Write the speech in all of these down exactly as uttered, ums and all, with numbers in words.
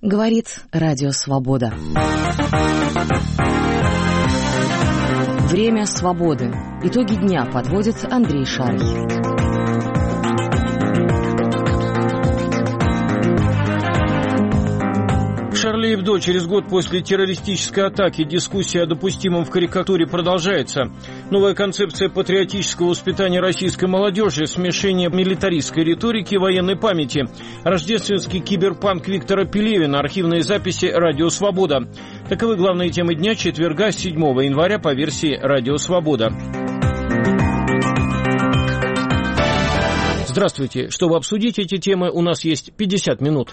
Говорит Радио Свобода. Время свободы. Итоги дня подводит Андрей Шарий. Шарли Эбдо. Через год после террористической атаки дискуссия о допустимом в карикатуре продолжается. Новая концепция патриотического воспитания российской молодежи, смешение милитаристской риторики и военной памяти. Рождественский киберпанк Виктора Пелевина, архивные записи «Радио Свобода». Таковы главные темы дня четверга, седьмого января по версии «Радио Свобода». Здравствуйте. Чтобы обсудить эти темы, у нас есть пятьдесят минут.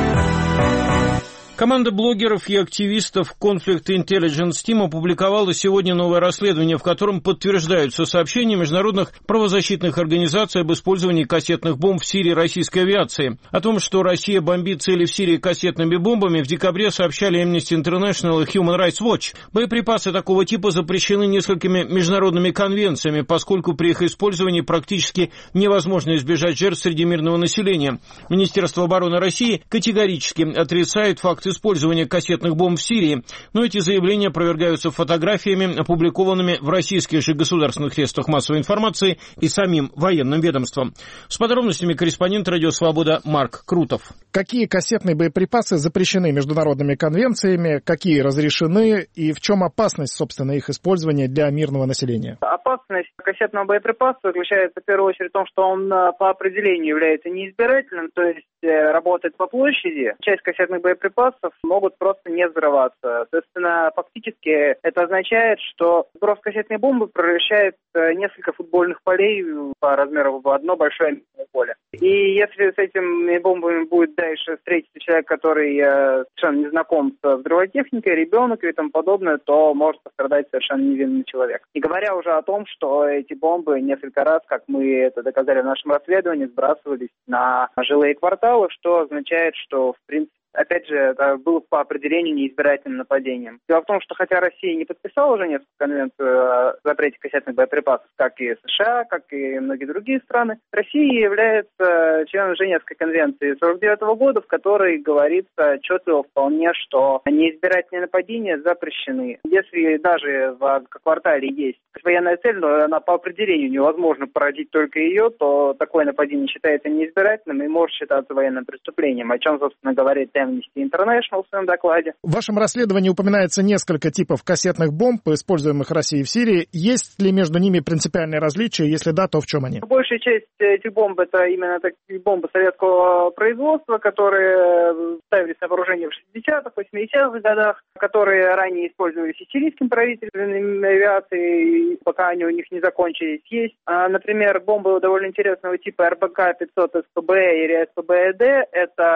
Команда блогеров и активистов Conflict Intelligence Team опубликовала сегодня новое расследование, в котором подтверждаются сообщения международных правозащитных организаций об использовании кассетных бомб в Сирии российской авиации. О том, что Россия бомбит цели в Сирии кассетными бомбами, в декабре сообщали Amnesty International и Human Rights Watch. Боеприпасы такого типа запрещены несколькими международными конвенциями, поскольку при их использовании практически невозможно избежать жертв среди мирного населения. Министерство обороны России категорически отрицает факт использования кассетных бомб в Сирии, но эти заявления опровергаются фотографиями, опубликованными в российских же государственных средствах массовой информации и самим военным ведомством. С подробностями корреспондент «Радио Свобода» Марк Крутов. Какие кассетные боеприпасы запрещены международными конвенциями, какие разрешены и в чем опасность, собственно, их использования для мирного населения? Опасность кассетного боеприпаса заключается в первую очередь в том, что он по определению является неизбирательным, то есть работает по площади. Часть кассетных боеприпасов могут просто не взрываться. Соответственно, фактически это означает, что сброс кассетной бомбы превращает несколько футбольных полей по размеру в одно большое поле. И если с этими бомбами будет дальше встретиться человек, который совершенно не знаком с взрывотехникой, ребенок и тому подобное, то может пострадать совершенно невинный человек. Не говоря уже о том, что эти бомбы несколько раз, как мы это доказали в нашем расследовании, сбрасывались на жилые кварталы, что означает, что в принципе опять же, это было по определению неизбирательным нападением. Дело в том, что хотя Россия не подписала уже несколько конвенций о запрете кассетных боеприпасов, как и США, как и многие другие страны, Россия является членом Женевской конвенции сорок девятого года, в которой говорится отчетливо вполне, что неизбирательные нападения запрещены. Если даже в квартале есть военная цель, но она по определению невозможно поразить только ее, то такое нападение считается неизбирательным и может считаться военным преступлением, о чем, собственно, говорит Amnesty International в своем докладе. В вашем расследовании упоминается несколько типов кассетных бомб, используемых Россией в Сирии. Есть ли между ними принципиальные различия? Если да, то в чем они? Большая часть этих бомб — это именно такие бомбы советского производства, которые ставились на вооружение в шестидесятых, восьмидесятых годах, которые ранее использовались и сирийским правительственной авиацией, пока они у них не закончились. Есть, например, бомбы довольно интересного типа эр бэ ка пятьсот эс пэ бэ или эс пэ бэ э дэ.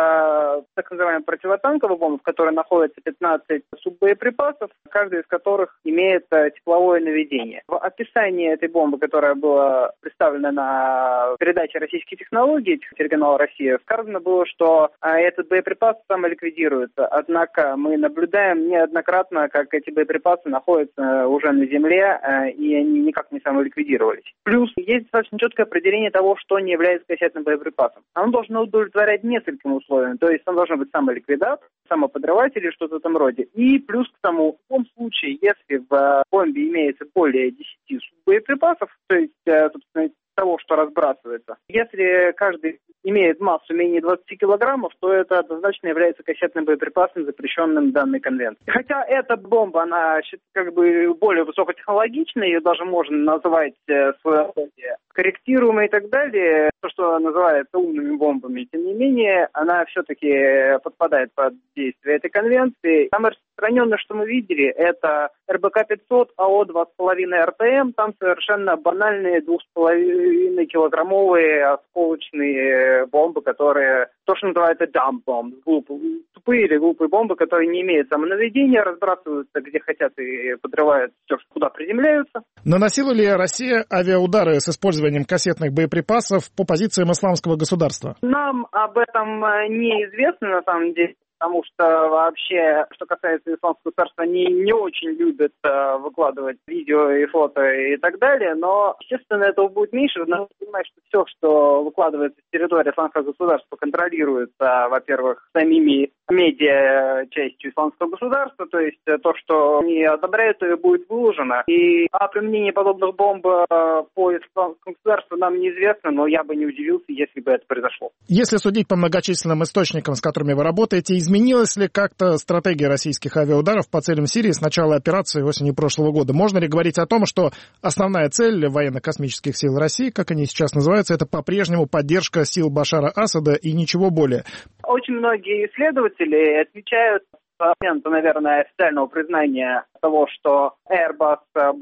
Это так называемые противотанковые бомбы, в которой находится пятнадцать суббоеприпасов, каждый из которых имеет тепловое наведение. В описании этой бомбы, которая была представлена на передаче «Российские технологии» телеканала «Россия», сказано было, что этот боеприпас самоликвидируется. Однако мы наблюдаем неоднократно, как эти боеприпасы находятся уже на земле, и они никак не самоликвидировались. Плюс есть достаточно четкое определение того, что не является кассетным боеприпасом. Оно должно удовлетворять нескольким условиям, то есть он должен быть самоликвидатор, самоподрыватель или что-то в этом роде. И плюс к тому, в том случае, если в бомбе имеется более десяти боеприпасов, то есть, собственно, того, что разбрасывается. Если каждый имеет массу менее двадцати килограммов, то это однозначно является кассетным боеприпасом, запрещенным данной конвенцией. Хотя эта бомба, она как бы более высокотехнологичная, ее даже можно назвать своего рода корректируемой и так далее, то, что называется умными бомбами. Тем не менее, она все-таки подпадает под действие этой конвенции. Самое распространенное, что мы видели, это эр бэ ка пятьсот а о два с половиной эр тэ эм. Там совершенно банальные двух с половиной килограммовые осколочные бомбы, которые, то, что называется dump bomb, глупые, тупые или глупые бомбы, которые не имеют самонаведения, разбрасываются где хотят и подрывают все, куда приземляются. Наносила ли Россия авиаудары с использованием кассетных боеприпасов по позициям исламского государства? Нам об этом неизвестно, на самом деле. потому что вообще, что касается исламского государства, они не очень любят э, выкладывать видео и фото и так далее, но, естественно, этого будет меньше. Надо понимать, что все, что выкладывается с территории исламского государства, контролируется, во-первых, самими медиа частью исламского государства, то есть то, что они одобряют, то и будет выложено. И о применении подобных бомб по исламскому государству нам неизвестно, но я бы не удивился, если бы это произошло. Если судить по многочисленным источникам, с которыми вы работаете, изменилась ли как-то стратегия российских авиаударов по целям Сирии с начала операции осенью прошлого года? Можно ли говорить о том, что основная цель военно-космических сил России, как они сейчас называются, это по-прежнему поддержка сил Башара Асада и ничего более? Очень многие исследователи отмечают с момента, наверное, официального признания того, что Airbus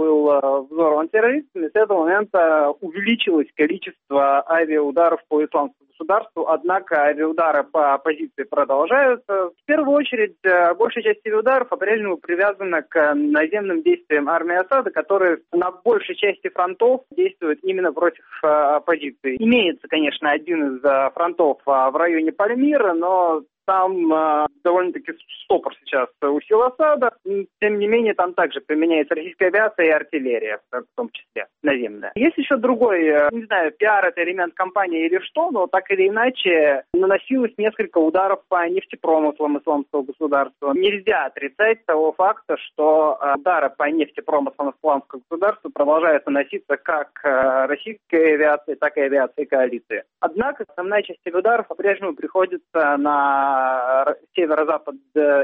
был взорван террористами, с этого момента увеличилось количество авиаударов по исламскому государству, однако авиаудары по позиции продолжаются. В первую очередь, большая часть авиаударов по-прежнему привязана к наземным действиям армии Асада, которые на большей части фронтов действуют именно против оппозиции. Имеется, конечно, один из фронтов в районе Пальмиры, но там э, довольно-таки стопор сейчас у сил Асада. Тем не менее, там также применяется российская авиация и артиллерия, в том числе наземная. Есть еще другой, э, не знаю, пиар это элемент компании или что, но так или иначе наносилось несколько ударов по нефтепромыслам исламского государства. Нельзя отрицать того факта, что э, удары по нефтепромыслам исламского государства продолжают наноситься как э, российской авиацией, так и авиацией коалиции. Однако основная часть ударов по-прежнему приходится на северо-запад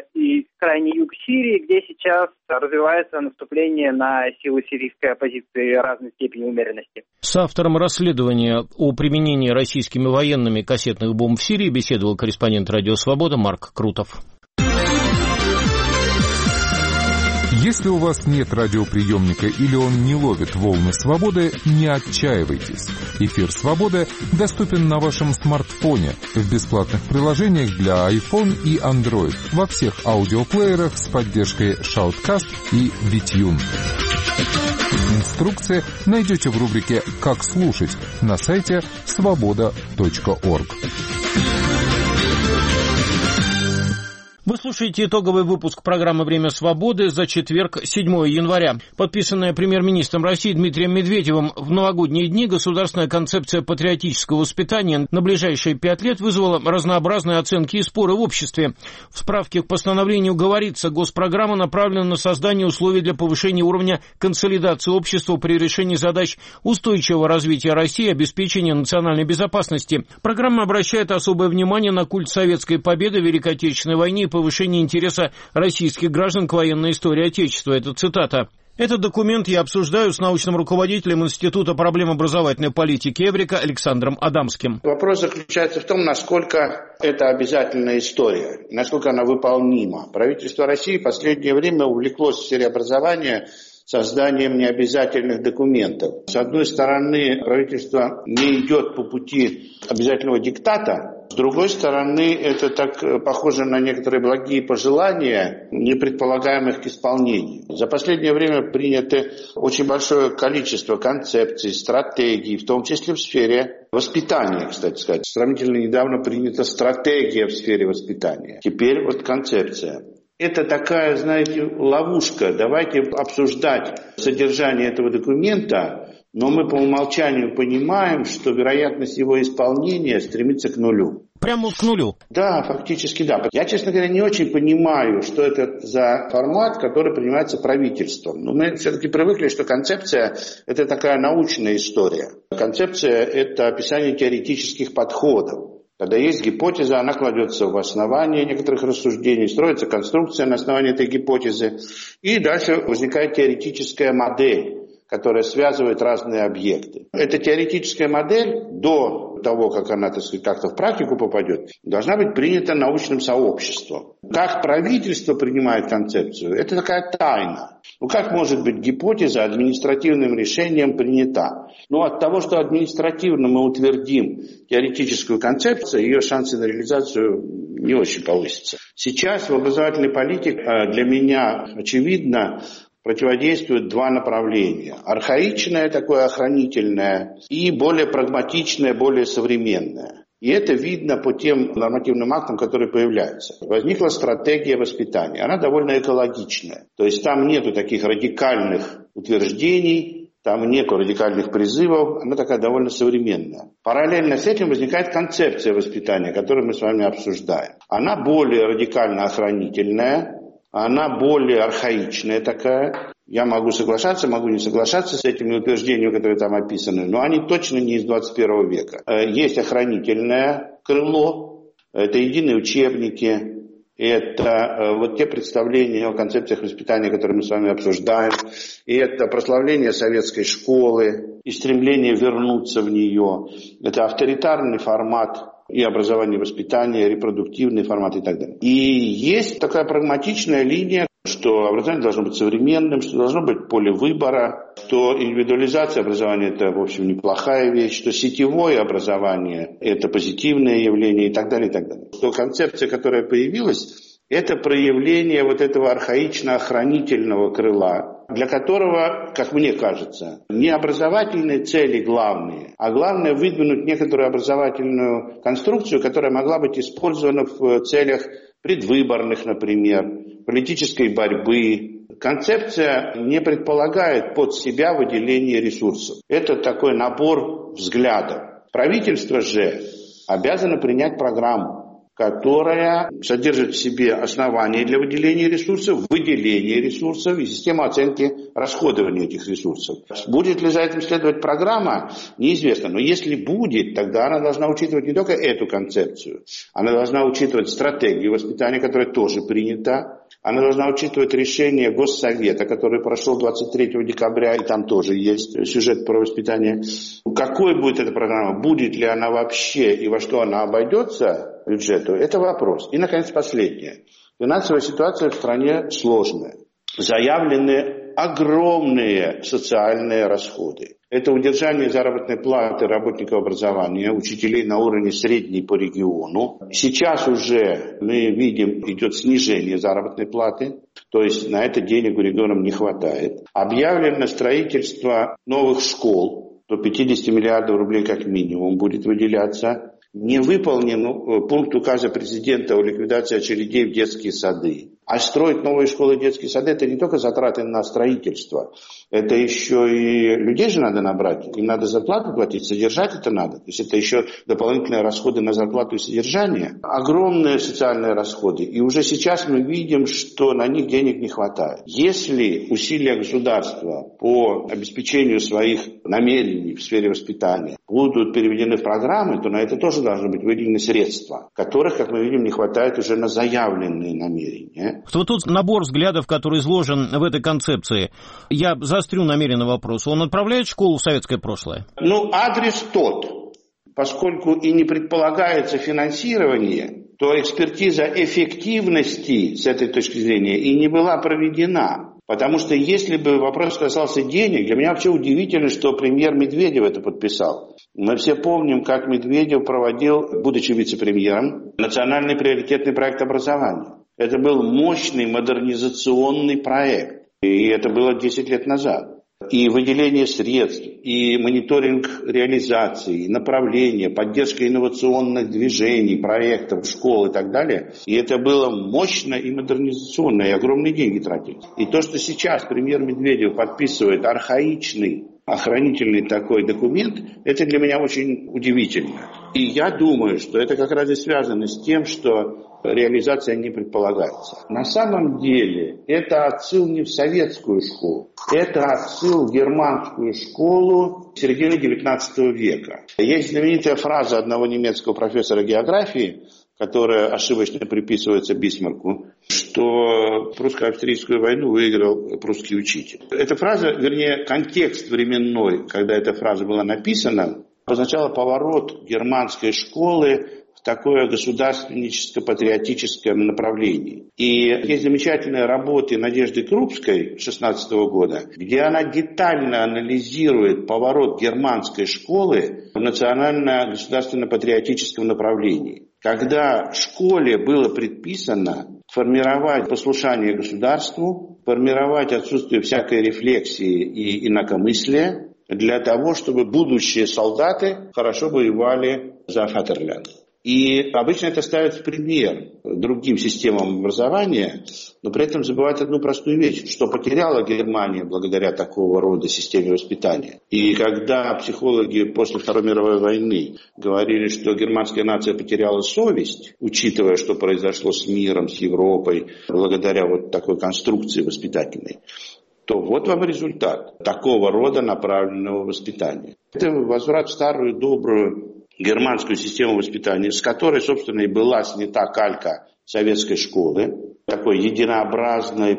и крайний юг Сирии, где сейчас развивается наступление на силы сирийской оппозиции разной степени умеренности. С автором расследования о применении российскими военными кассетных бомб в Сирии беседовал корреспондент «Радио Свобода» Марк Крутов. Если у вас нет радиоприемника или он не ловит волны свободы, не отчаивайтесь. Эфир «Свобода» доступен на вашем смартфоне в бесплатных приложениях для iPhone и Android во всех аудиоплеерах с поддержкой Shoutcast и Bitune. Инструкции найдете в рубрике «Как слушать» на сайте свобода точка орг. Вы слушаете итоговый выпуск программы «Время свободы» за четверг, седьмого января. Подписанная премьер-министром России Дмитрием Медведевым в новогодние дни государственная концепция патриотического воспитания на ближайшие пять лет вызвала разнообразные оценки и споры в обществе. В справке к постановлению говорится, госпрограмма направлена на создание условий для повышения уровня консолидации общества при решении задач устойчивого развития России и обеспечения национальной безопасности. Программа обращает особое внимание на культ советской победы в Великой Отечественной войне и повышение интереса российских граждан к военной истории Отечества. Это цитата. Этот документ я обсуждаю с научным руководителем Института проблем образовательной политики Эврика Александром Адамским. Вопрос заключается в том, насколько это обязательная история, насколько она выполнима. Правительство России в последнее время увлеклось в сфере образования созданием необязательных документов. С одной стороны, правительство не идет по пути обязательного диктата, с другой стороны, это так похоже на некоторые благие пожелания, не предполагаемых к исполнению. За последнее время принято очень большое количество концепций, стратегий, в том числе в сфере воспитания, кстати сказать. Сравнительно недавно принята стратегия в сфере воспитания. Теперь вот концепция. Это такая, знаете, ловушка. Давайте обсуждать содержание этого документа, но мы по умолчанию понимаем, что вероятность его исполнения стремится к нулю. Прямо к нулю? Да, фактически да. Я, честно говоря, не очень понимаю, что это за формат, который принимается правительством. Но мы все-таки привыкли, что концепция – это такая научная история. Концепция – это описание теоретических подходов. Когда есть гипотеза, она кладется в основание некоторых рассуждений, строится конструкция на основании этой гипотезы, и дальше возникает теоретическая модель, которая связывает разные объекты. Эта теоретическая модель до того, как она, так сказать, как-то в практику попадет, должна быть принята научным сообществом. Как правительство принимает концепцию, это такая тайна. Ну как может быть гипотеза административным решением принята? Ну от того, что административно мы утвердим теоретическую концепцию, ее шансы на реализацию не очень повысятся. Сейчас в образовательной политике для меня очевидно противодействуют два направления. Архаичное, такое охранительное, и более прагматичное, более современное. И это видно по тем нормативным актам, которые появляются. Возникла стратегия воспитания. Она довольно экологичная. То есть там нету таких радикальных утверждений, там нету радикальных призывов. Она такая довольно современная. Параллельно с этим возникает концепция воспитания, которую мы с вами обсуждаем. Она более радикально охранительная, она более архаичная такая. Я могу соглашаться, могу не соглашаться с этими утверждениями, которые там описаны, но они точно не из двадцать первого века. Есть охранительное крыло, это единые учебники, это вот те представления о концепциях воспитания, которые мы с вами обсуждаем, и это прославление советской школы и стремление вернуться в нее, это авторитарный формат и образование, и воспитание, репродуктивный формат и так далее. И есть такая прагматичная линия, что образование должно быть современным, что должно быть поле выбора, что индивидуализация образования – это, в общем, неплохая вещь, что сетевое образование – это позитивное явление и так далее, и так далее. Что концепция, которая появилась, это проявление вот этого архаично-охранительного крыла, для которого, как мне кажется, не образовательные цели главные, а главное выдвинуть некоторую образовательную конструкцию, которая могла быть использована в целях предвыборных, например, политической борьбы. Концепция не предполагает под себя выделение ресурсов. Это такой набор взглядов. Правительство же обязано принять программу, которая содержит в себе основания для выделения ресурсов, выделения ресурсов и систему оценки расходования этих ресурсов. Будет ли за этим следовать программа, неизвестно. Но если будет, тогда она должна учитывать не только эту концепцию, она должна учитывать стратегию воспитания, которая тоже принята. Она должна учитывать решение Госсовета, который прошел двадцать третьего декабря, и там тоже есть сюжет про воспитание. Какой будет эта программа, будет ли она вообще и во что она обойдется бюджету, это вопрос. И, наконец, последнее. Финансовая ситуация в стране сложная. Заявлены огромные социальные расходы. Это удержание заработной платы работников образования, учителей на уровне средней по региону. Сейчас уже мы видим, идет снижение заработной платы, то есть на это денег у регионов не хватает. Объявлено строительство новых школ, до пятьдесят миллиардов рублей как минимум будет выделяться. Не выполнен пункт указа президента о ликвидации очередей в детские сады. А строить новые школы и детские сады – это не только затраты на строительство, это еще и людей же надо набрать, им надо зарплату платить, содержать это надо. То есть это еще дополнительные расходы на зарплату и содержание. Огромные социальные расходы. И уже сейчас мы видим, что на них денег не хватает. Если усилия государства по обеспечению своих намерений в сфере воспитания будут переведены в программы, то на это тоже должны быть выделены средства, которых, как мы видим, не хватает уже на заявленные намерения. Вот тут набор взглядов, который изложен в этой концепции. Я заострю намеренно вопрос. Он отправляет школу в советское прошлое? Ну, адрес тот. Поскольку и не предполагается финансирование, то экспертиза эффективности с этой точки зрения и не была проведена. Потому что если бы вопрос касался денег, для меня вообще удивительно, что премьер Медведев это подписал. Мы все помним, как Медведев проводил, будучи вице-премьером, национальный приоритетный проект образования. Это был мощный модернизационный проект, и это было десять лет назад. И выделение средств, и мониторинг реализации, и направления, поддержка инновационных движений, проектов, школ и так далее. И это было мощно и модернизационно, и огромные деньги тратились. И то, что сейчас премьер Медведев подписывает архаичный, охранительный такой документ, это для меня очень удивительно. И я думаю, что это как раз и связано с тем, что реализация не предполагается. На самом деле это отсыл не в советскую школу, это отсыл в германскую школу середины девятнадцатого века. Есть знаменитая фраза одного немецкого профессора географии, которая ошибочно приписывается Бисмарку, что прусско-австрийскую войну выиграл прусский учитель. Эта фраза, вернее, контекст временной, когда эта фраза была написана, означала поворот германской школы в такое государственническо-патриотическое направление. И есть замечательные работы Надежды Крупской шестнадцатого года, где она детально анализирует поворот германской школы в национально-государственно-патриотическом направлении. Когда школе было предписано формировать послушание государству, формировать отсутствие всякой рефлексии и инакомыслия, для того, чтобы будущие солдаты хорошо воевали за Фатерлянд. И обычно это ставят в пример другим системам образования, но при этом забывают одну простую вещь, что потеряла Германия благодаря такого рода системе воспитания. И когда психологи после Второй мировой войны говорили, что германская нация потеряла совесть, учитывая, что произошло с миром, с Европой, благодаря вот такой конструкции воспитательной, то вот вам результат такого рода направленного воспитания. Это возврат в старую добрую германскую систему воспитания, с которой, собственно, и была снята калька советской школы, такой единообразной,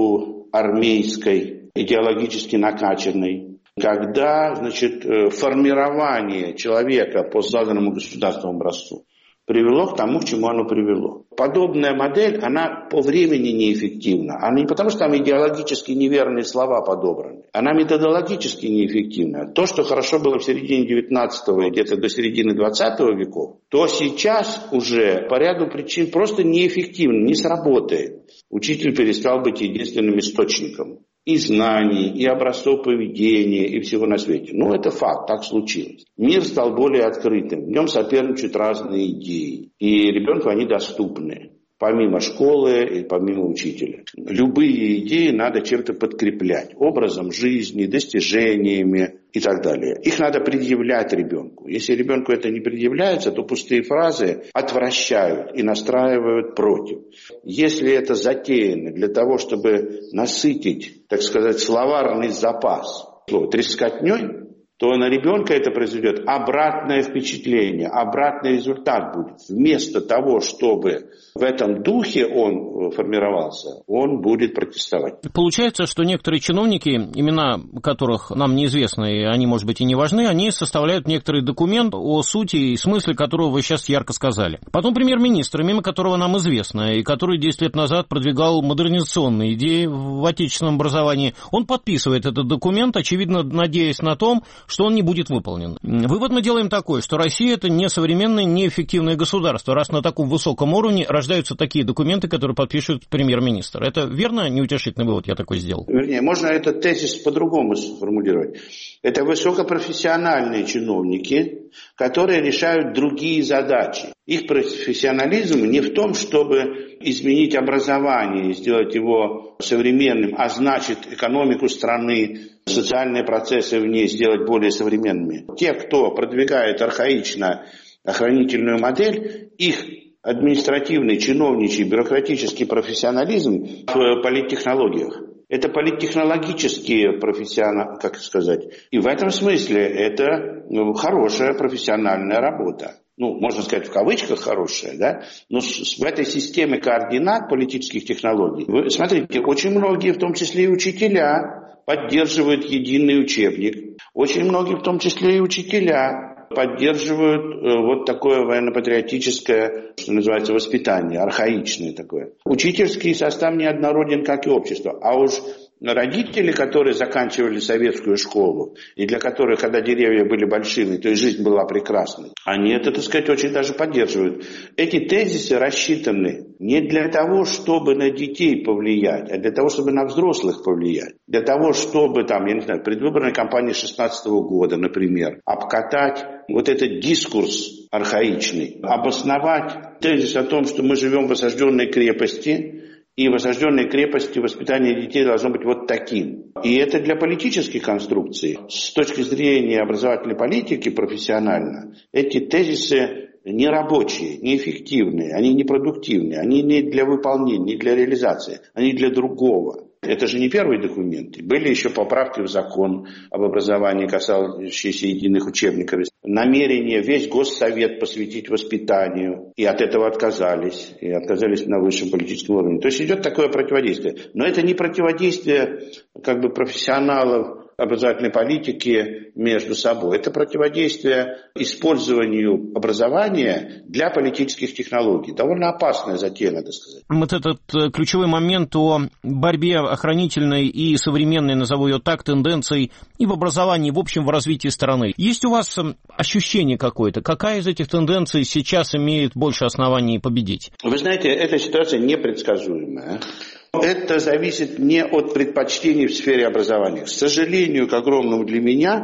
полуармейской, идеологически накачанной, когда, значит, формирование человека по заданному государственному образцу привело к тому, к чему оно привело. Подобная модель, она по времени неэффективна. Она не потому, что там идеологически неверные слова подобраны. Она методологически неэффективна. То, что хорошо было в середине девятнадцатого и где-то до середины двадцатого веков, то сейчас уже по ряду причин просто неэффективно, не сработает. Учитель перестал быть единственным источником и знаний, и образцов поведения, и всего на свете. Ну, это факт, так случилось. Мир стал более открытым, в нем соперничают разные идеи, и ребенку они доступны, помимо школы и помимо учителя. Любые идеи надо чем-то подкреплять, образом жизни, достижениями и так далее. Их надо предъявлять ребенку. Если ребенку это не предъявляется, то пустые фразы отвращают и настраивают против. Если это затеяно для того, чтобы насытить, так сказать, словарный запас трескотней, то на ребенка это произведет обратное впечатление, обратный результат будет. Вместо того, чтобы в этом духе он формировался, он будет протестовать. Получается, что некоторые чиновники, имена которых нам неизвестны, и они, может быть, и не важны, они составляют некоторый документ о сути и смысле которого вы сейчас ярко сказали. Потом премьер-министр, мимо которого нам известно, и который десять лет назад продвигал модернизационные идеи в отечественном образовании, он подписывает этот документ, очевидно, надеясь на том, что он не будет выполнен. Вывод мы делаем такой, что Россия – это не современное, неэффективное государство, раз на таком высоком уровне рождаются такие документы, которые подпишет премьер-министр. Это верно? Неутешительный вывод я такой сделал. Вернее, можно этот тезис по-другому сформулировать. Это высокопрофессиональные чиновники, которые решают другие задачи. Их профессионализм не в том, чтобы изменить образование и сделать его современным, а значит экономику страны, социальные процессы в ней сделать более современными. Те, кто продвигает архаично охранительную модель, их административный, чиновничий, бюрократический профессионализм в политтехнологиях. Это политтехнологические профессионалы, как сказать. И в этом смысле это ну, хорошая профессиональная работа. Ну, можно сказать, в кавычках хорошая, да, но с, в этой системе координат политических технологий, вы смотрите, очень многие, в том числе и учителя, поддерживают единый учебник. Очень многие, в том числе и учителя, поддерживают э, вот такое военно-патриотическое, что называется, воспитание, архаичное такое. Учительский состав неоднороден, как и общество. А уж родители, которые заканчивали советскую школу, и для которых, когда деревья были большими, то и жизнь была прекрасной, они это, так сказать, очень даже поддерживают. Эти тезисы рассчитаны не для того, чтобы на детей повлиять, а для того, чтобы на взрослых повлиять. Для того, чтобы, там, я не знаю, в предвыборной кампании шестнадцатого года, например, обкатать вот этот дискурс архаичный, обосновать тезис о том, что мы живем в осажденной крепости, и в осажденной крепости воспитание детей должно быть вот таким. И это для политической конструкции. С точки зрения образовательной политики профессионально, эти тезисы нерабочие, неэффективные, они непродуктивные, они не для выполнения, не для реализации, они для другого. Это же не первый документ. Были еще поправки в закон об образовании, касающиеся единых учебников. Намерение весь Госсовет посвятить воспитанию. И от этого отказались. И отказались на высшем политическом уровне. То есть идет такое противодействие. Но это не противодействие как бы профессионалов образовательной политики между собой. Это противодействие использованию образования для политических технологий. Довольно опасная затея, надо сказать. Вот этот ключевой момент о борьбе охранительной и современной, назову ее так, тенденцией и в образовании, и в общем в развитии страны. Есть у вас ощущение какое-то? Какая из этих тенденций сейчас имеет больше оснований победить? Вы знаете, эта ситуация непредсказуемая. Это зависит не от предпочтений в сфере образования. К сожалению, к огромному для меня,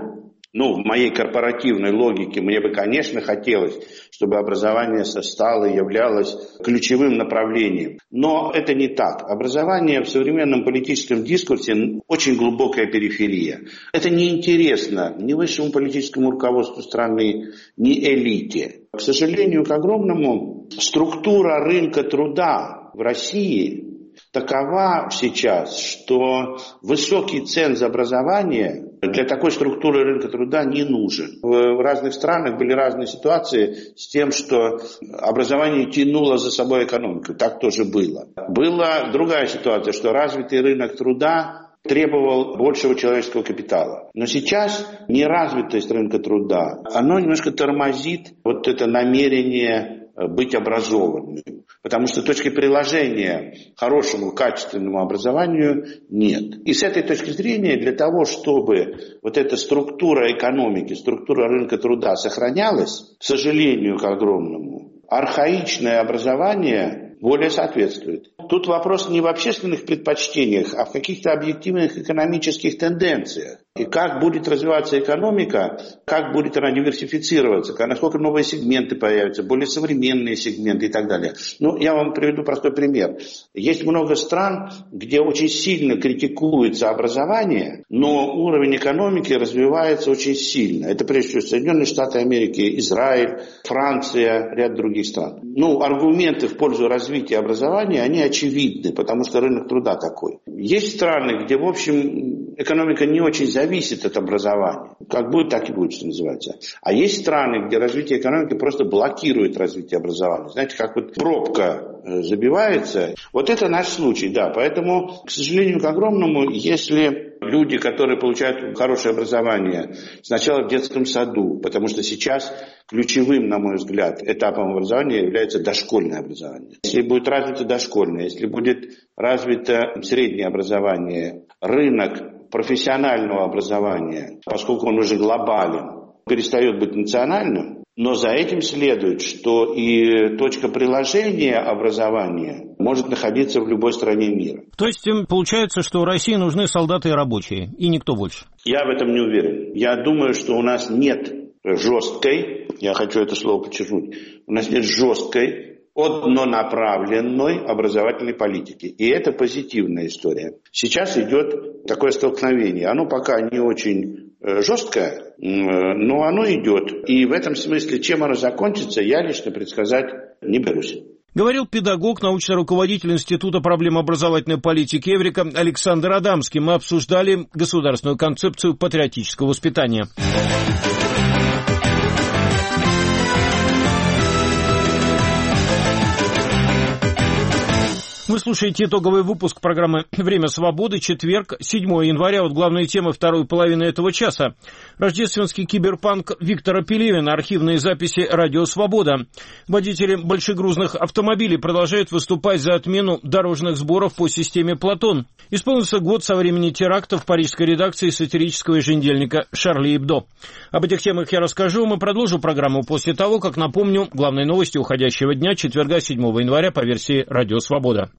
Ну, в моей корпоративной логике мне бы, конечно, хотелось, чтобы образование стало и являлось ключевым направлением. Но это не так. Образование в современном политическом дискурсе очень глубокая периферия. Это неинтересно ни высшему политическому руководству страны, ни элите. К сожалению, к огромному, структура рынка труда в России такова сейчас, что высокий ценз образования для такой структуры рынка труда не нужен. В разных странах были разные ситуации с тем, что образование тянуло за собой экономику. Так тоже было. Была другая ситуация, что развитый рынок труда требовал большего человеческого капитала. Но сейчас неразвитость рынка труда, оно немножко тормозит вот это намерение быть образованным. Потому что точки приложения хорошему, качественному образованию нет. И с этой точки зрения, для того, чтобы вот эта структура экономики, структура рынка труда сохранялась, к сожалению, к огромному, архаичное образование более соответствует. Тут вопрос не в общественных предпочтениях, а в каких-то объективных экономических тенденциях. И как будет развиваться экономика, как будет она диверсифицироваться, насколько новые сегменты появятся, более современные сегменты и так далее. Ну, я вам приведу простой пример. Есть много стран, где очень сильно критикуется образование, но уровень экономики развивается очень сильно. Это прежде всего Соединенные Штаты Америки, Израиль, Франция, ряд других стран. Ну, аргументы в пользу развития образования, они очевидны, потому что рынок труда такой. Есть страны, где, в общем, экономика не очень зависит от образования. Как будет, так и будет, что называется. А есть страны, где развитие экономики просто блокирует развитие образования. Знаете, как вот пробка забивается. Вот это наш случай, да. Поэтому, к сожалению, к огромному, если люди, которые получают хорошее образование сначала в детском саду, потому что сейчас ключевым, на мой взгляд, этапом образования является дошкольное образование. Если будет развито дошкольное, если будет развито среднее образование, рынок профессионального образования, поскольку он уже глобален, перестает быть национальным, но за этим следует, что и точка приложения образования может находиться в любой стране мира. То есть получается, что России нужны солдаты и рабочие, и никто больше? Я в этом не уверен. Я думаю, что у нас нет жесткой, я хочу это слово подчеркнуть, у нас нет жесткой, однонаправленной образовательной политики. И это позитивная история. Сейчас идет такое столкновение. Оно пока не очень жесткое, но оно идет. И в этом смысле, чем оно закончится, я лично предсказать не берусь. Говорил педагог, научный руководитель Института проблем образовательной политики «Эврика» Александр Адамский. Мы обсуждали государственную концепцию патриотического воспитания. Вы слушаете итоговый выпуск программы «Время свободы», четверг, седьмого января. Вот главные темы второй половины этого часа. Рождественский киберпанк Виктора Пелевина, архивные записи «Радио Свобода». Водители большегрузных автомобилей продолжают выступать за отмену дорожных сборов по системе «Платон». Исполнился год со времени теракта в парижской редакции сатирического еженедельника «Шарли Эбдо». Об этих темах я расскажу. Мы продолжим программу после того, как напомню главные новости уходящего дня, четверга, седьмого января по версии «Радио Свобода».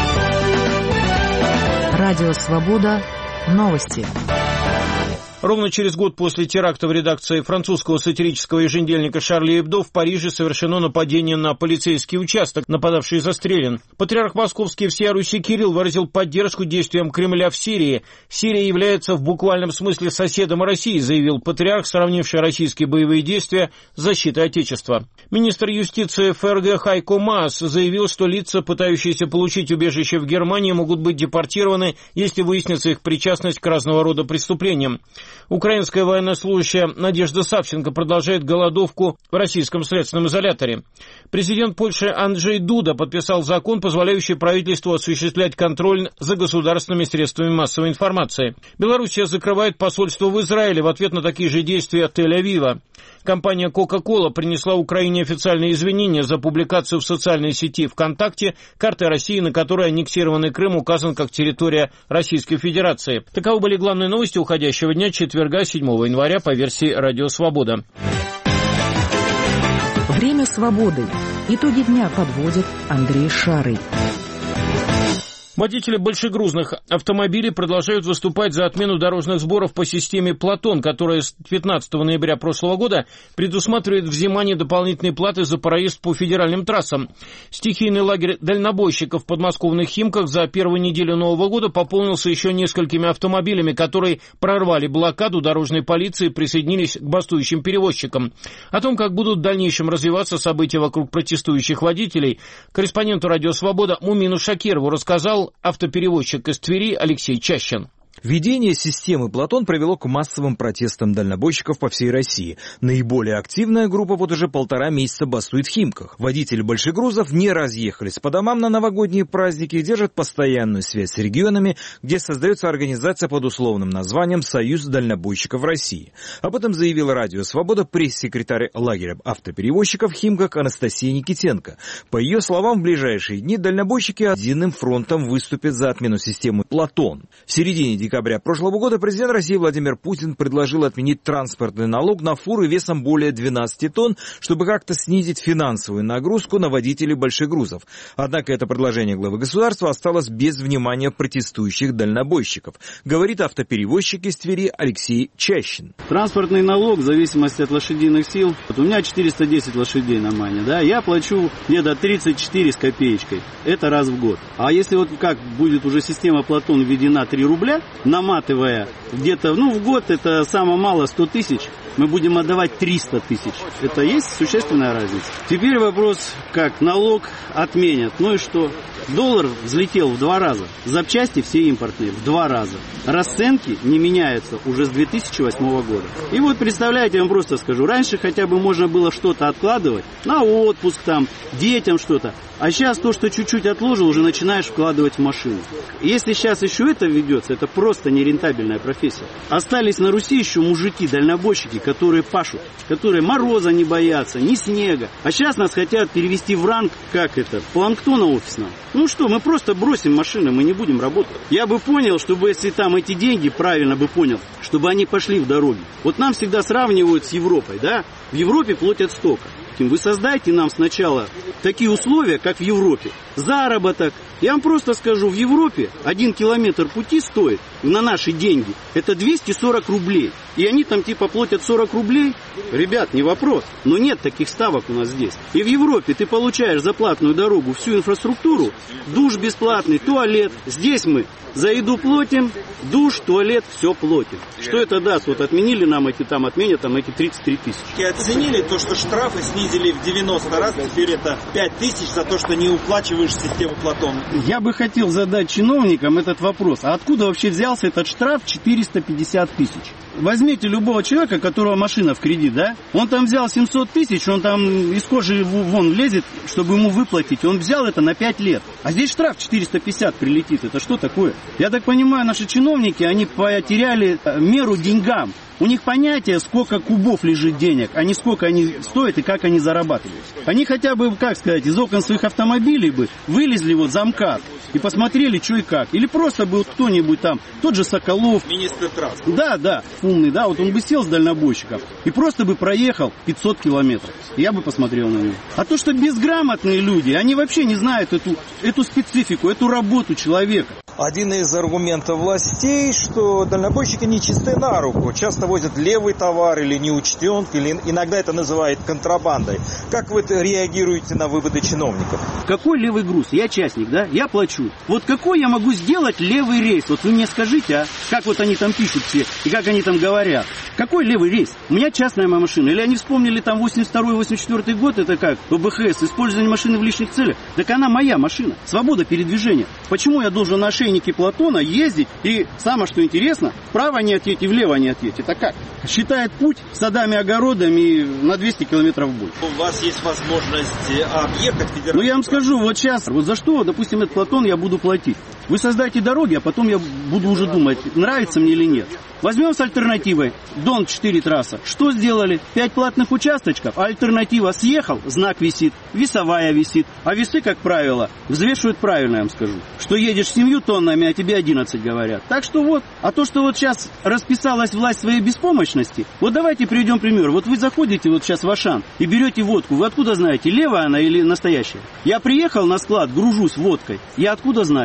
Радио Свобода. Новости. Ровно через год после теракта в редакции французского сатирического еженедельника «Шарли Эбдо» в Париже совершено нападение на полицейский участок, нападавший застрелен. Патриарх Московский всея Руси Кирилл выразил поддержку действиям Кремля в Сирии. Сирия является в буквальном смысле соседом России, заявил патриарх, сравнивший российские боевые действия с защитой Отечества. Министр юстиции ФРГ Хайко Маас заявил, что лица, пытающиеся получить убежище в Германии, могут быть депортированы, если выяснится их причастность к разного рода преступлениям. Украинская военнослужащая Надежда Савченко продолжает голодовку в российском следственном изоляторе. Президент Польши Анджей Дуда подписал закон, позволяющий правительству осуществлять контроль за государственными средствами массовой информации. Белоруссия закрывает посольство в Израиле в ответ на такие же действия Тель-Авива. Компания Coca-Cola принесла Украине официальные извинения за публикацию в социальной сети ВКонтакте карты России, на которой аннексированный Крым указан как территория Российской Федерации. Таковы были главные новости уходящего дня, четверга, седьмого января по версии «Радио Свобода». Время свободы. Итоги дня подводит Андрей Шарый. Водители большегрузных автомобилей продолжают выступать за отмену дорожных сборов по системе «Платон», которая с пятнадцатого ноября прошлого года предусматривает взимание дополнительной платы за проезд по федеральным трассам. Стихийный лагерь дальнобойщиков в подмосковных Химках за первую неделю Нового года пополнился еще несколькими автомобилями, которые прорвали блокаду дорожной полиции и присоединились к бастующим перевозчикам. О том, как будут в дальнейшем развиваться события вокруг протестующих водителей, корреспонденту «Радио Свобода» Мумину Шакирову рассказал автоперевозчик из Твери Алексей Чащин. Введение системы «Платон» привело к массовым протестам дальнобойщиков по всей России. Наиболее активная группа вот уже полтора месяца бастует в Химках. Водители большегрузов не разъехались по домам на новогодние праздники и держат постоянную связь с регионами, где создается организация под условным названием «Союз дальнобойщиков России». Об этом заявила «Радио Свобода» пресс-секретарь лагеря автоперевозчиков в Химках Анастасия Никитенко. По ее словам, в ближайшие дни дальнобойщики единым фронтом выступят за отмену системы «Платон». В середине декабря прошлого года президент России Владимир Путин предложил отменить транспортный налог на фуры весом более двенадцати тонн, чтобы как-то снизить финансовую нагрузку на водителей большегрузов. Однако это предложение главы государства осталось без внимания протестующих дальнобойщиков, говорит автоперевозчик из Твери Алексей Чащин. Транспортный налог в зависимости от лошадиных сил. Вот у меня четыреста десять лошадей на Мане, да, я плачу где-то тридцать четыре с копеечкой. Это раз в год. А если вот как будет уже система «Платон» введена три рубля, наматывая где-то, ну, в год это самое мало сто тысяч, мы будем отдавать триста тысяч. Это есть существенная разница. Теперь вопрос, как налог отменят. Ну и что? Доллар взлетел в два раза. Запчасти все импортные в два раза. Расценки не меняются уже с две тысячи восьмого года. И вот представляете, я вам просто скажу, раньше хотя бы можно было что-то откладывать, на отпуск там, детям что-то. А сейчас то, что чуть-чуть отложил, уже начинаешь вкладывать в машину. Если сейчас еще это ведется, это просто нерентабельная профессия. Остались на Руси еще мужики, дальнобойщики, которые пашут, которые мороза не боятся, ни снега. А сейчас нас хотят перевести в ранг, как это, планктона офисного. Ну что, мы просто бросим машины, мы не будем работать. Я бы понял, чтобы если там эти деньги, правильно бы понял, чтобы они пошли в дороги. Вот нам всегда сравнивают с Европой, да? В Европе платят столько. Вы создайте нам сначала такие условия, как в Европе. Заработок. Я вам просто скажу, в Европе один километр пути стоит на наши деньги. Это двести сорок рублей. И они там типа платят сорок рублей. Ребят, не вопрос. Но нет таких ставок у нас здесь. И в Европе ты получаешь за платную дорогу всю инфраструктуру. Душ бесплатный, туалет. Здесь мы за еду платим, душ, туалет, все платим. Что это даст? Вот отменили нам эти, там отменят там эти тридцать три тысячи. И оценили то, что штрафы снизили в девяносто раз, теперь это пять тысяч за то, что не уплачиваешь систему Платон. Я бы хотел задать чиновникам этот вопрос. А откуда вообще взялся этот штраф четыреста пятьдесят тысяч? Возьмите любого человека, которого машина в кредит, да? Он там взял семьсот тысяч, он там из кожи вон лезет, чтобы ему выплатить. Он взял это на пять лет. А здесь штраф четыреста пятьдесят прилетит. Это что такое? Я так понимаю, наши чиновники, они потеряли меру деньгам. У них понятие, сколько кубов лежит денег, а не сколько они стоят и как они зарабатывают. Они хотя бы, как сказать, из окон своих автомобилей бы вылезли вот за МКАД и посмотрели, что и как. Или просто был кто-нибудь там, тот же Соколов. Министр транспорта. Да, да, умный, да, вот он бы сел с дальнобойщиком и просто бы проехал пятьсот километров. Я бы посмотрел на него. А то, что безграмотные люди, они вообще не знают эту, эту специфику, эту работу человека. Один из аргументов властей, что дальнобойщики не чисты на руку, часто возят левый товар или неучтен, или иногда это называют контрабандой. Как вы реагируете на выводы чиновников? Какой левый груз? Я частник, да? Я плачу. Вот какой я могу сделать левый рейс? Вот вы мне скажите, а? Как вот они там пишут все, и как они там говорят? Какой левый рейс? У меня частная моя машина. Или они вспомнили там восемьдесят второй восемьдесят четвёртый год, это как? ОБХС, использование машины в личных целях. Так она моя машина. Свобода передвижения. Почему я должен на ошейнике Платона ездить и, самое что интересно, вправо не отъедь и влево не отъедь? Это как? Считает путь садами, огородами на двести километров больше. У вас есть возможность объехать федеральный. Ну я вам скажу, вот сейчас, вот за что, допустим, этот Платон я буду платить? Вы создайте дороги, а потом я буду уже думать, нравится мне или нет. Возьмем с альтернативой Дон четыре трасса. Что сделали? пять платных участочков, а альтернатива съехал, знак висит, весовая висит. А весы, как правило, взвешивают правильно, я вам скажу. Что едешь с семью тоннами, а тебе одиннадцать говорят. Так что вот, а то, что вот сейчас расписалась власть своей беспомощности, вот давайте приведем пример. Вот вы заходите вот сейчас в Ашан и берете водку. Вы откуда знаете, левая она или настоящая? Я приехал на склад, гружусь водкой. Я откуда знаю? Склад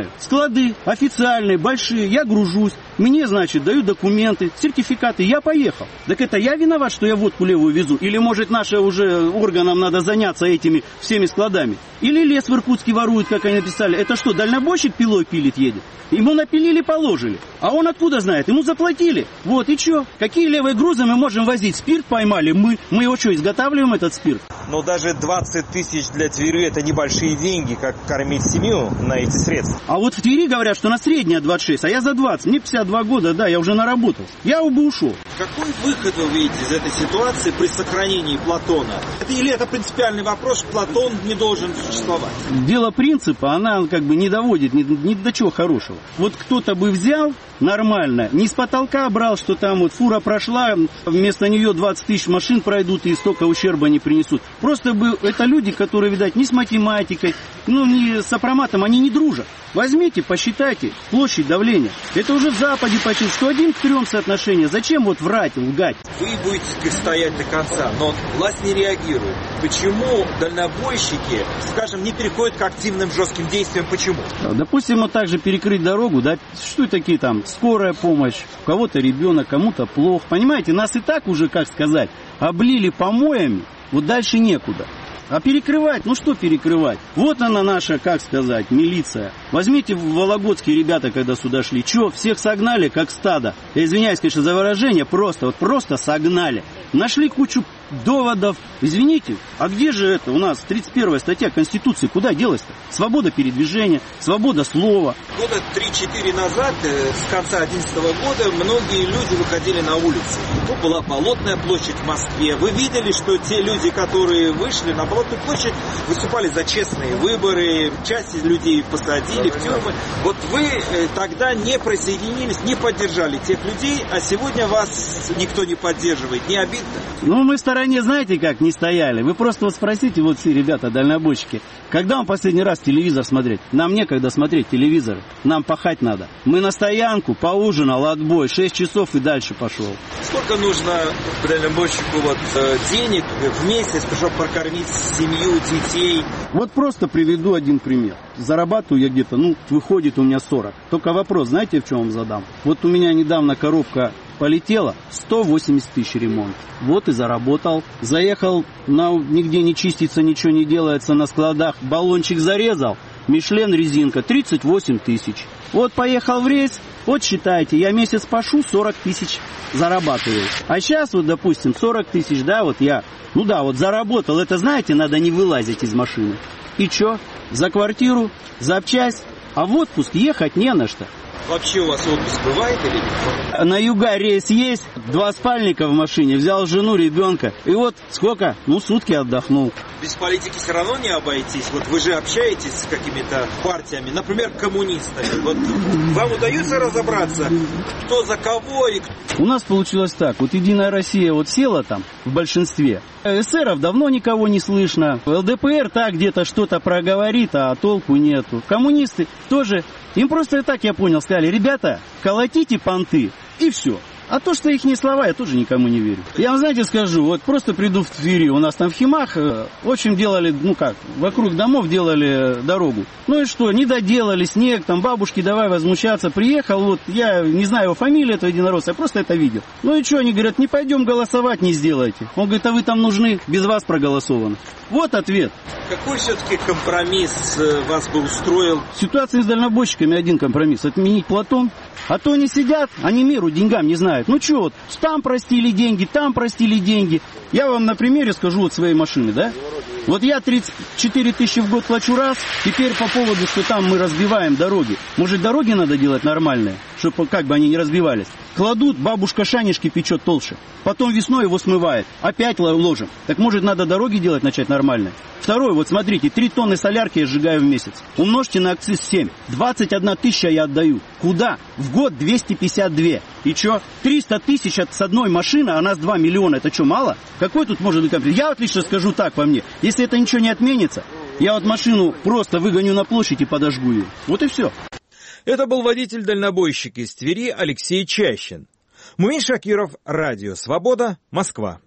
склады официальные, большие, я гружусь, мне, значит, дают документы, сертификаты, я поехал. Так это я виноват, что я водку левую везу? Или, может, нашим уже органам надо заняться этими всеми складами? Или лес в Иркутске воруют, как они написали? Это что, дальнобойщик пилой пилит едет? Ему напилили, положили. А он откуда знает? Ему заплатили. Вот, и что? Какие левые грузы мы можем возить? Спирт поймали мы. Мы его что, изготавливаем, этот спирт? Но даже двадцать тысяч для Твери – это небольшие деньги, как кормить семью на эти средства. А вот в Твери говорят, что на средняя двадцать шесть, а я за двадцать. Мне пятьдесят два года, да, я уже наработался. Я бы ушел. Какой выход вы видите из этой ситуации при сохранении Платона? Это, или это принципиальный вопрос, что Платон не должен существовать? Дело принципа, она как бы не доводит ни, ни до чего хорошего. Вот кто-то бы взял нормально, не с потолка брал, что там вот фура прошла, вместо нее двадцать тысяч машин пройдут и столько ущерба не принесут. Просто бы это люди, которые, видать, ни с математикой, ну, ни с апроматом, они не дружат. Возьмите, посчитайте площадь давления. Это уже в Западе почти, что один к трем соотношения. Зачем вот врать, лгать? Вы будете стоять до конца, но власть не реагирует. Почему дальнобойщики, скажем, не переходят к активным жестким действиям? Почему? Допустим, вот так же перекрыть дорогу, да, что такие там, скорая помощь, у кого-то ребенок, кому-то плохо. Понимаете, нас и так уже, как сказать, облили помоями, вот дальше некуда. А перекрывать, ну что перекрывать? Вот она наша, как сказать, милиция. Возьмите в Вологодске ребята, когда сюда шли. Че, всех согнали, как стадо. Я извиняюсь, конечно, за выражение, просто, вот просто согнали. Нашли кучу доводов. Извините, а где же это у нас тридцать первая статья Конституции? Куда делась-то? Свобода передвижения, свобода слова. Года три-четыре назад, с конца одиннадцатого года, многие люди выходили на улицы. Ну, была Болотная площадь в Москве. Вы видели, что те люди, которые вышли на Болотную площадь, выступали за честные выборы, часть людей посадили в тюрьмы. Вот вы тогда не присоединились, не поддержали тех людей, а сегодня вас никто не поддерживает. Не обидно? Ну, мы в стороне, знаете, как не стояли. Вы просто вот спросите, вот все ребята, дальнобойщики, когда вам последний раз телевизор смотреть? Нам некогда смотреть телевизор, нам пахать надо. Мы на стоянку, поужинал, отбой, шесть часов и дальше пошел. Сколько нужно дальнобойщику вот, денег в месяц, чтобы прокормить семью, детей? Вот просто приведу один пример. Зарабатываю я где-то, ну, выходит у меня сорок. Только вопрос, знаете, в чем вам задам? Вот у меня недавно коробка полетела, сто восемьдесят тысяч ремонт. Вот и заработал. Заехал, на, нигде не чистится, ничего не делается на складах. Баллончик зарезал, Мишлен резинка, тридцать восемь тысяч. Вот поехал в рейс, вот считайте, я месяц пашу, сорок тысяч зарабатываю. А сейчас вот, допустим, сорок тысяч, да, вот я, ну да, вот заработал. Это, знаете, надо не вылазить из машины. И чё? За квартиру, запчасть, а в отпуск ехать не на что. Вообще у вас отпуск бывает или нет? На юга рейс есть, два спальника в машине, взял жену, ребенка. И вот сколько? Ну, сутки отдохнул. Без политики все равно не обойтись. Вот вы же общаетесь с какими-то партиями, например, коммунистами. Вот вам удается разобраться, кто за кого и... У нас получилось так. Вот Единая Россия вот села там в большинстве. эсеров давно никого не слышно. эл дэ пэ эр так где-то что-то проговорит, а толку нету. Коммунисты тоже. Им просто так, я понял, сказали: ребята, колотите понты, и все. А то, что их не слова, я тоже никому не верю. Я вам, знаете, скажу, вот просто приду в Твери, у нас там в Химах, в общем, делали, ну как, вокруг домов делали дорогу. Ну и что, не доделали, снег, там бабушки давай возмущаться. Приехал, вот, я не знаю его фамилию, этого единоросса, я просто это видел. Ну и что, они говорят, не пойдем голосовать, не сделайте. Он говорит, а вы там нужны, без вас проголосовано. Вот ответ. Какой все-таки компромисс вас бы устроил? Ситуация с дальнобойщиками один компромисс. Отменить Платон. А то они сидят, они меру деньгам не знают. Ну что, вот, там простили деньги, там простили деньги. Я вам на примере скажу вот своей машины, да? Вот я тридцать четыре тысячи в год плачу раз. Теперь по поводу, что там мы разбиваем дороги. Может, дороги надо делать нормальные, чтобы как бы они не разбивались. Кладут, бабушка шанишки печет толще. Потом весной его смывает. Опять ложим. Так может, надо дороги делать начать нормальные? Второе, вот смотрите, три тонны солярки я сжигаю в месяц. Умножьте на акциз семь. двадцать одна тысяча я отдаю. Куда? В год двести пятьдесят два. И что? триста тысяч от, с одной машины, а нас два миллиона. Это что, мало? Какой тут может быть комплекс? Я вот лично скажу так по мне. Если это ничего не отменится, я вот машину просто выгоню на площадь и подожгу ее. Вот и все. Это был водитель-дальнобойщик из Твери Алексей Чащин. Мумин Шакиров, Радио Свобода, Москва.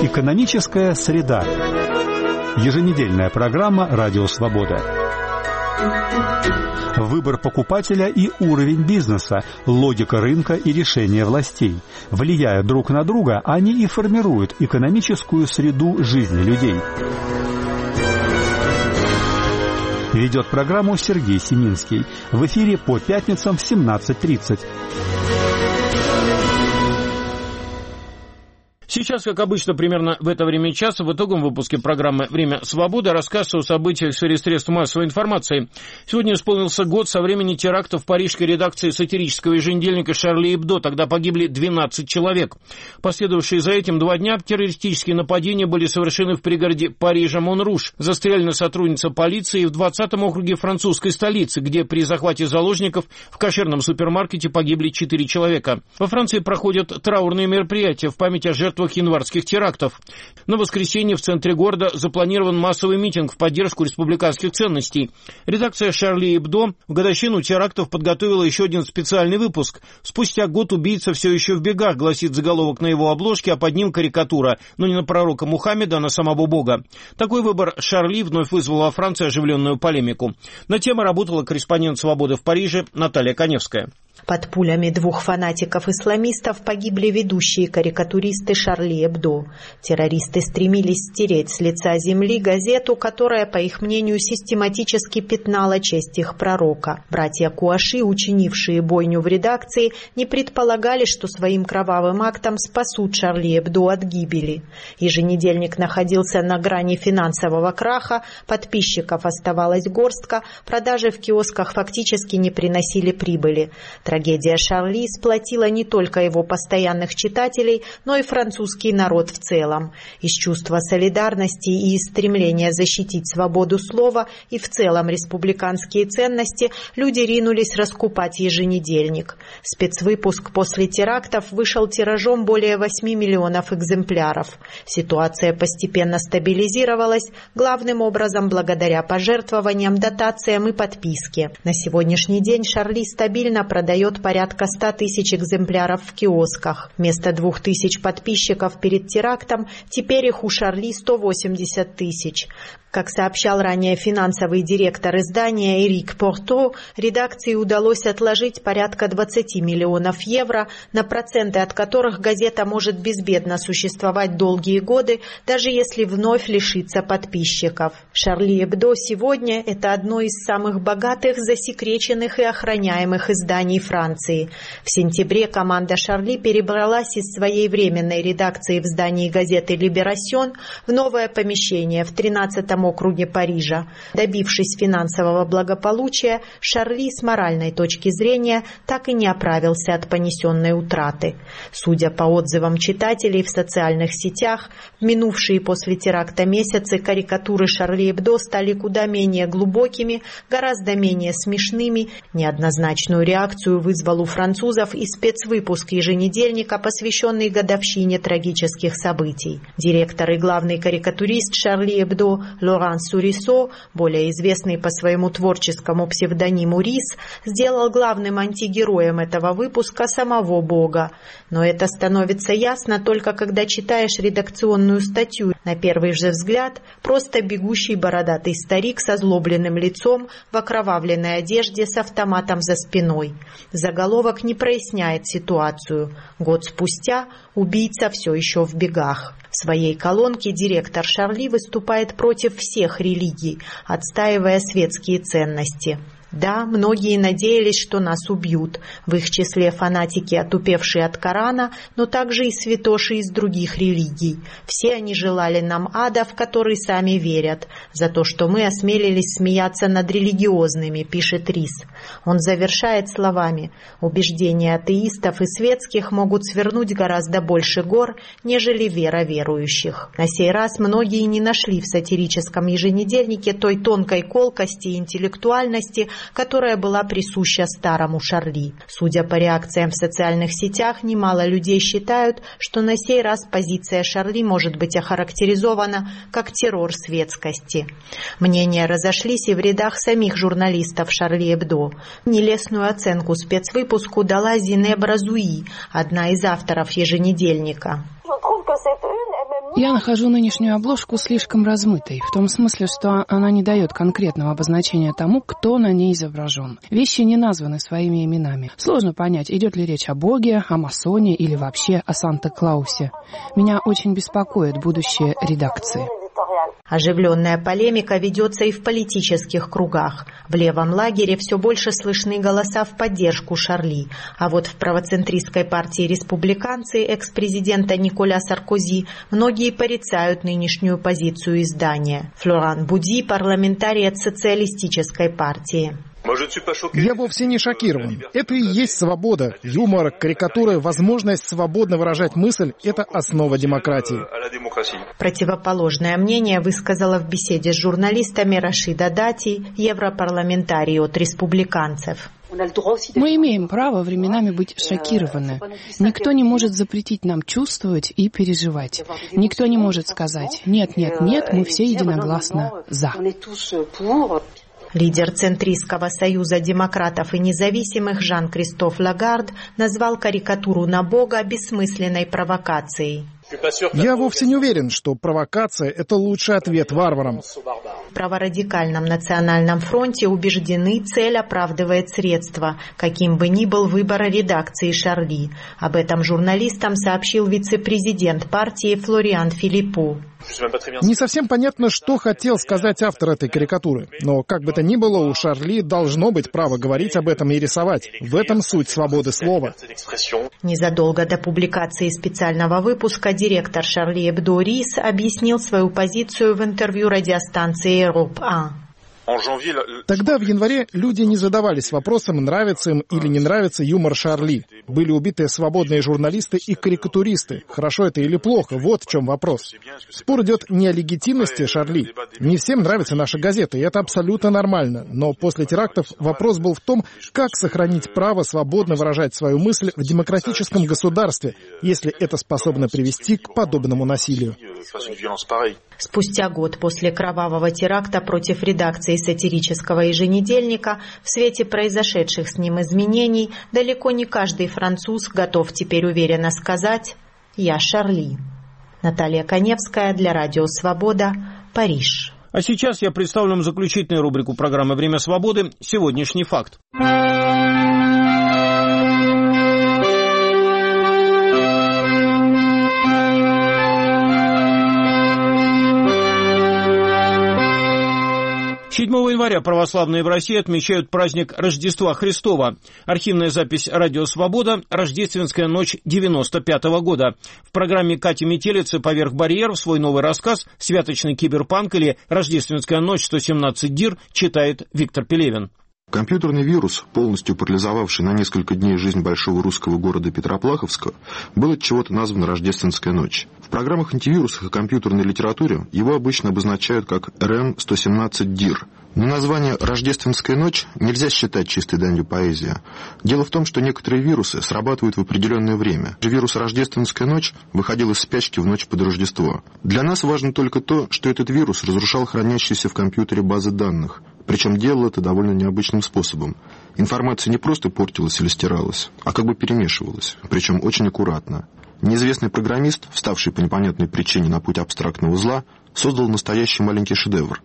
Экономическая среда. Еженедельная программа «Радио Свобода». Выбор покупателя и уровень бизнеса, логика рынка и решения властей. Влияя друг на друга, они и формируют экономическую среду жизни людей. Ведет программу Сергей Семинский. В эфире по пятницам в семнадцать тридцать. Сейчас, как обычно, примерно в это время часа в итоговом выпуске программы «Время свободы» рассказ о событиях в сфере средств массовой информации. Сегодня исполнился год со времени теракта в парижской редакции сатирического еженедельника «Шарли Эбдо». Тогда погибли двенадцать человек. Последовавшие за этим два дня террористические нападения были совершены в пригороде Парижа Монруш. Застрелена сотрудница полиции в двадцатом округе французской столицы, где при захвате заложников в кошерном супермаркете погибли четыре человека. Во Франции проходят траурные мероприятия в память о жертвах январских терактов. На воскресенье в центре города запланирован массовый митинг в поддержку республиканских ценностей. Редакция «Шарли Эбдо» в годовщину терактов подготовила еще один специальный выпуск. «Спустя год убийца все еще в бегах», гласит заголовок на его обложке, а под ним карикатура, но не на пророка Мухаммеда, а на самого Бога. Такой выбор «Шарли» вновь вызвал во Франции оживленную полемику. На тему работала корреспондент «Свободы» в Париже Наталья Коневская. Под пулями двух фанатиков-исламистов погибли ведущие карикатуристы «Шарли Эбдо». Террористы стремились стереть с лица земли газету, которая, по их мнению, систематически пятнала честь их пророка. Братья Куаши, учинившие бойню в редакции, не предполагали, что своим кровавым актом спасут «Шарли Эбдо» от гибели. Еженедельник находился на грани финансового краха, подписчиков оставалась горстка, продажи в киосках фактически не приносили прибыли. Трагедия Шарли сплотила не только его постоянных читателей, но и французский народ в целом. Из чувства солидарности и из стремления защитить свободу слова и в целом республиканские ценности люди ринулись раскупать еженедельник. Спецвыпуск после терактов вышел тиражом более восьми миллионов экземпляров. Ситуация постепенно стабилизировалась, главным образом благодаря пожертвованиям, дотациям и подписке. На сегодняшний день Шарли стабильно продает порядка ста тысяч экземпляров в киосках. Вместо двух тысяч подписчиков перед терактом теперь их у Шарли сто восемьдесят тысяч. Как сообщал ранее финансовый директор издания Эрик Порто, редакции удалось отложить порядка двадцати миллионов евро, на проценты от которых газета может безбедно существовать долгие годы, даже если вновь лишится подписчиков. «Шарли Эбдо» сегодня – это одно из самых богатых, засекреченных и охраняемых изданий Франции. В сентябре команда «Шарли» перебралась из своей временной редакции в здании газеты «Либерасьон» в новое помещение в тринадцатом округе Парижа. Добившись финансового благополучия, Шарли с моральной точки зрения так и не оправился от понесенной утраты. Судя по отзывам читателей в социальных сетях, в минувшие после теракта месяцы карикатуры Шарли Эбдо стали куда менее глубокими, гораздо менее смешными. Неоднозначную реакцию вызвал у французов и спецвыпуск еженедельника, посвященный годовщине трагических событий. Директор и главный карикатурист Шарли Эбдо Лоран Сурисо, более известный по своему творческому псевдониму Рис, сделал главным антигероем этого выпуска самого Бога. Но это становится ясно только когда читаешь редакционную статью. На первый же взгляд, просто бегущий бородатый старик с озлобленным лицом в окровавленной одежде с автоматом за спиной. Заголовок не проясняет ситуацию. Год спустя убийца все еще в бегах. В своей колонке директор Шарли выступает против всех религий, отстаивая светские ценности. Да, многие надеялись, что нас убьют, в их числе фанатики, отупевшие от Корана, но также и святоши из других религий. Все они желали нам ада, в который сами верят, за то, что мы осмелились смеяться над религиозными, пишет Рис. Он завершает словами: убеждения атеистов и светских могут свернуть гораздо больше гор, нежели вера верующих. На сей раз многие не нашли в сатирическом еженедельнике той тонкой колкости и интеллектуальности, которая была присуща старому Шарли. Судя по реакциям в социальных сетях, немало людей считают, что на сей раз позиция Шарли может быть охарактеризована как террор светскости. Мнения разошлись и в рядах самих журналистов Шарли Эбдо. Нелестную оценку спецвыпуску дала Зинебра Зуи, одна из авторов еженедельника. Я нахожу нынешнюю обложку слишком размытой, в том смысле, что она не дает конкретного обозначения тому, кто на ней изображен. Вещи не названы своими именами. Сложно понять, идет ли речь о Боге, о масоне или вообще о Санта-Клаусе. Меня очень беспокоит будущее редакции. Оживленная полемика ведется и в политических кругах. В левом лагере все больше слышны голоса в поддержку Шарли. А вот в правоцентристской партии республиканцы экс-президента Николя Саркози многие порицают нынешнюю позицию издания. Флоран Буди, парламентарий от социалистической партии. Я вовсе не шокирован. Это и есть свобода. Юмор, карикатуры, возможность свободно выражать мысль – это основа демократии. Противоположное мнение высказала в беседе с журналистами Рашида Дати, европарламентарий от республиканцев. Мы имеем право временами быть шокированы. Никто не может запретить нам чувствовать и переживать. Никто не может сказать «нет, нет, нет, мы все единогласно за». Лидер Центристского союза демократов и независимых Жан-Кристоф Лагард назвал карикатуру на Бога бессмысленной провокацией. Я вовсе не уверен, что провокация – это лучший ответ варварам. В праворадикальном национальном фронте убеждены, цель оправдывает средства, каким бы ни был выбор редакции Шарли. Об этом журналистам сообщил вице-президент партии Флориан Филиппу. Не совсем понятно, что хотел сказать автор этой карикатуры. Но, как бы то ни было, у Шарли должно быть право говорить об этом и рисовать. В этом суть свободы слова. Незадолго до публикации специального выпуска директор Шарли Эбдо Рис объяснил свою позицию в интервью радиостанции Европа один. Тогда, в январе, люди не задавались вопросом, нравится им или не нравится юмор Шарли. Были убиты свободные журналисты и карикатуристы. Хорошо это или плохо, вот в чем вопрос. Спор идет не о легитимности Шарли. Не всем нравится наша газета, и это абсолютно нормально. Но после терактов вопрос был в том, как сохранить право свободно выражать свою мысль в демократическом государстве, если это способно привести к подобному насилию. Спустя год после кровавого теракта против редакции сатирического еженедельника, в свете произошедших с ним изменений, далеко не каждый француз готов теперь уверенно сказать «Я Шарли». Наталья Коневская для Радио Свобода, Париж. А сейчас я представлю вам заключительную рубрику программы «Время свободы» «Сегодняшний факт». седьмого января православные в России отмечают праздник Рождества Христова. Архивная запись «Радио Свобода», «Рождественская ночь» девяносто пятого года. В программе Кати Метелицы «Поверх барьеров» свой новый рассказ «Святочный киберпанк» или «Рождественская ночь сто семнадцать дир» читает Виктор Пелевин. Компьютерный вирус, полностью парализовавший на несколько дней жизнь большого русского города Петроплаховска, был от чего-то назван «Рождественская ночь». В программах антивирусов и компьютерной литературе его обычно обозначают как эр эм сто семнадцать дир. Но название «Рождественская ночь» нельзя считать чистой данью поэзии. Дело в том, что некоторые вирусы срабатывают в определенное время. Вирус «Рождественская ночь» выходил из спячки в ночь под Рождество. Для нас важно только то, что этот вирус разрушал хранящиеся в компьютере базы данных. Причем делал это довольно необычным способом. Информация не просто портилась или стиралась, а как бы перемешивалась, причем очень аккуратно. Неизвестный программист, вставший по непонятной причине на путь абстрактного зла, создал настоящий маленький шедевр.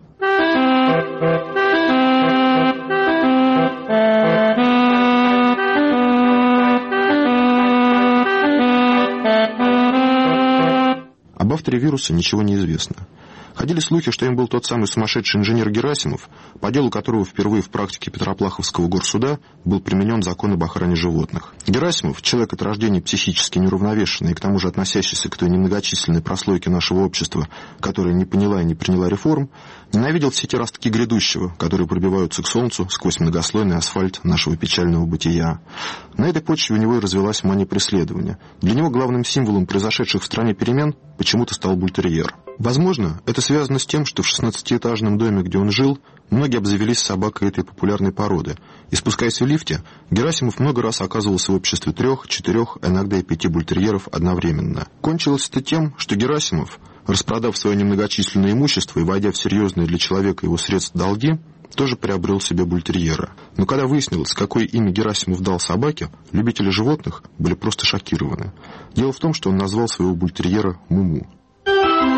Об авторе вируса ничего не известно. Ходили слухи, что им был тот самый сумасшедший инженер Герасимов, по делу которого впервые в практике Петроплаховского горсуда был применен закон об охране животных. Герасимов, человек от рождения психически неуравновешенный и к тому же относящийся к той немногочисленной прослойке нашего общества, которая не поняла и не приняла реформ, ненавидел все те ростки грядущего, которые пробиваются к солнцу сквозь многослойный асфальт нашего печального бытия. На этой почве у него и развелась мания преследования. Для него главным символом произошедших в стране перемен почему-то стал бультерьер. Возможно, это связано с тем, что в шестнадцатиэтажном доме, где он жил, многие обзавелись собакой этой популярной породы. И спускаясь в лифте, Герасимов много раз оказывался в обществе трех, четырех, а иногда и пяти бультерьеров одновременно. Кончилось это тем, что Герасимов, распродав свое немногочисленное имущество и войдя в серьезные для человека его средств долги, тоже приобрел себе бультерьера. Но когда выяснилось, какое имя Герасимов дал собаке, любители животных были просто шокированы. Дело в том, что он назвал своего бультерьера Муму.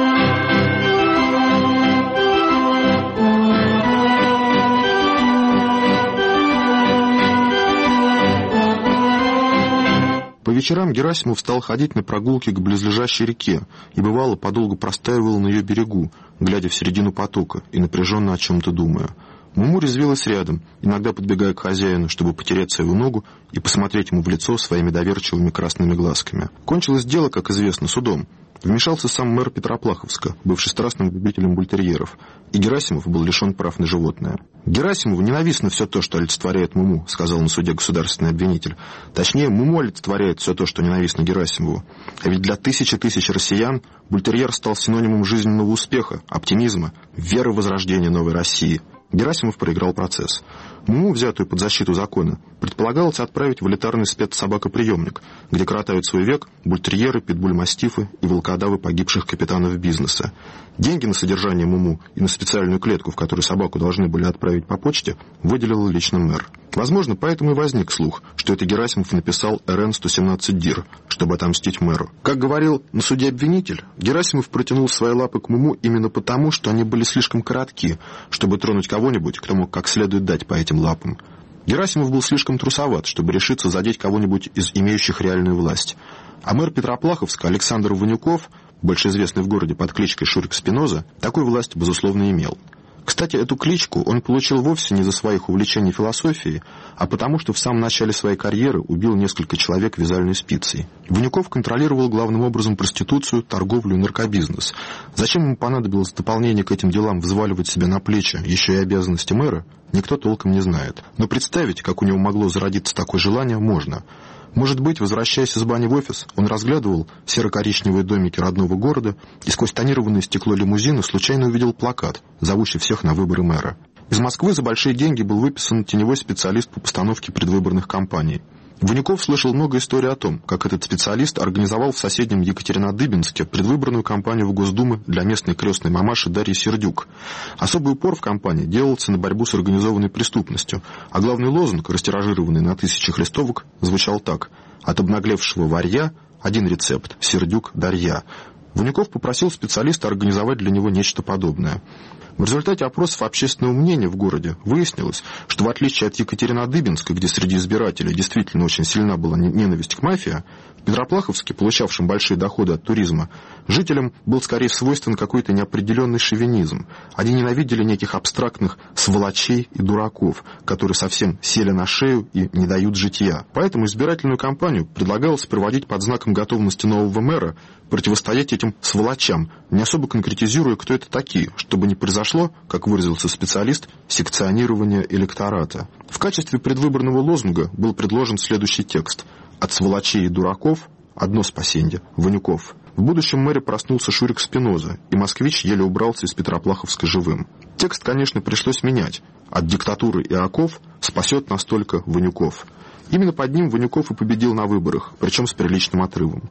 По вечерам Герасимов стал ходить на прогулки к близлежащей реке и, бывало, подолгу простаивал на ее берегу, глядя в середину потока и напряженно о чем-то думая. Муму резвилась рядом, иногда подбегая к хозяину, чтобы потереться его ногу и посмотреть ему в лицо своими доверчивыми красными глазками. Кончилось дело, как известно, судом. Вмешался сам мэр Петроплаховска, бывший страстным любителем бультерьеров, и Герасимов был лишен прав на животное. «Герасимову ненавистно все то, что олицетворяет Муму», — сказал на суде государственный обвинитель. Точнее, Муму олицетворяет все то, что ненавистно Герасимову. А ведь для тысячи тысяч россиян бультерьер стал синонимом жизненного успеха, оптимизма, веры в возрождение новой России. Герасимов проиграл процесс. Муму, взятую под защиту закона, предполагалось отправить в элитарный спецсобакоприемник, где коротают свой век бультерьеры, питбуль-мастифы и волкодавы погибших капитанов бизнеса. Деньги на содержание Муму и на специальную клетку, в которую собаку должны были отправить по почте, выделил лично мэр. Возможно, поэтому и возник слух, что это Герасимов написал эр эн сто семнадцать ДИР, чтобы отомстить мэру. Как говорил на суде обвинитель, Герасимов протянул свои лапы к Муму именно потому, что они были слишком коротки, чтобы тронуть кого-нибудь, кто мог как следует дать по этим лапам. Герасимов был слишком трусоват, чтобы решиться задеть кого-нибудь из имеющих реальную власть. А мэр Петроплаховска Александр Ванюков, больше известный в городе под кличкой Шурик Спиноза, такой власть, безусловно, имел. Кстати, эту кличку он получил вовсе не за своих увлечений философией, а потому что в самом начале своей карьеры убил несколько человек вязальной спицей. Ванюков контролировал главным образом проституцию, торговлю и наркобизнес. Зачем ему понадобилось в дополнение к этим делам взваливать себе на плечи еще и обязанности мэра, никто толком не знает. Но представить, как у него могло зародиться такое желание, можно. Может быть, возвращаясь из бани в офис, он разглядывал серо-коричневые домики родного города и сквозь тонированное стекло лимузина случайно увидел плакат, зовущий всех на выборы мэра. Из Москвы за большие деньги был выписан теневой специалист по постановке предвыборных кампаний. Ванюков слышал много историй о том, как этот специалист организовал в соседнем Екатеринодыбинске предвыборную кампанию в Госдуму для местной крестной мамаши Дарьи Сердюк. Особый упор в кампании делался на борьбу с организованной преступностью, а главный лозунг, растиражированный на тысячи листовок, звучал так: «От обнаглевшего варья один рецепт – Сердюк Дарья». Ванюков попросил специалиста организовать для него нечто подобное. В результате опросов общественного мнения в городе выяснилось, что в отличие от Екатеринодыбинска, где среди избирателей действительно очень сильна была ненависть к мафии, в Петроплаховске, получавшем большие доходы от туризма, жителям был скорее свойствен какой-то неопределенный шовинизм. Они ненавидели неких абстрактных сволочей и дураков, которые совсем сели на шею и не дают житья. Поэтому избирательную кампанию предлагалось проводить под знаком готовности нового мэра противостоять этим сволочам, не особо конкретизируя, кто это такие, чтобы не произошло, как выразился специалист, секционирование электората. В качестве предвыборного лозунга был предложен следующий текст: «От сволочей и дураков одно спасенье – Ванюков». В будущем мэре проснулся Шурик Спиноза, и москвич еле убрался из Петроплаховска живым. Текст, конечно, пришлось менять. «От диктатуры и оков спасет нас только Ванюков». Именно под ним Ванюков и победил на выборах, причем с приличным отрывом.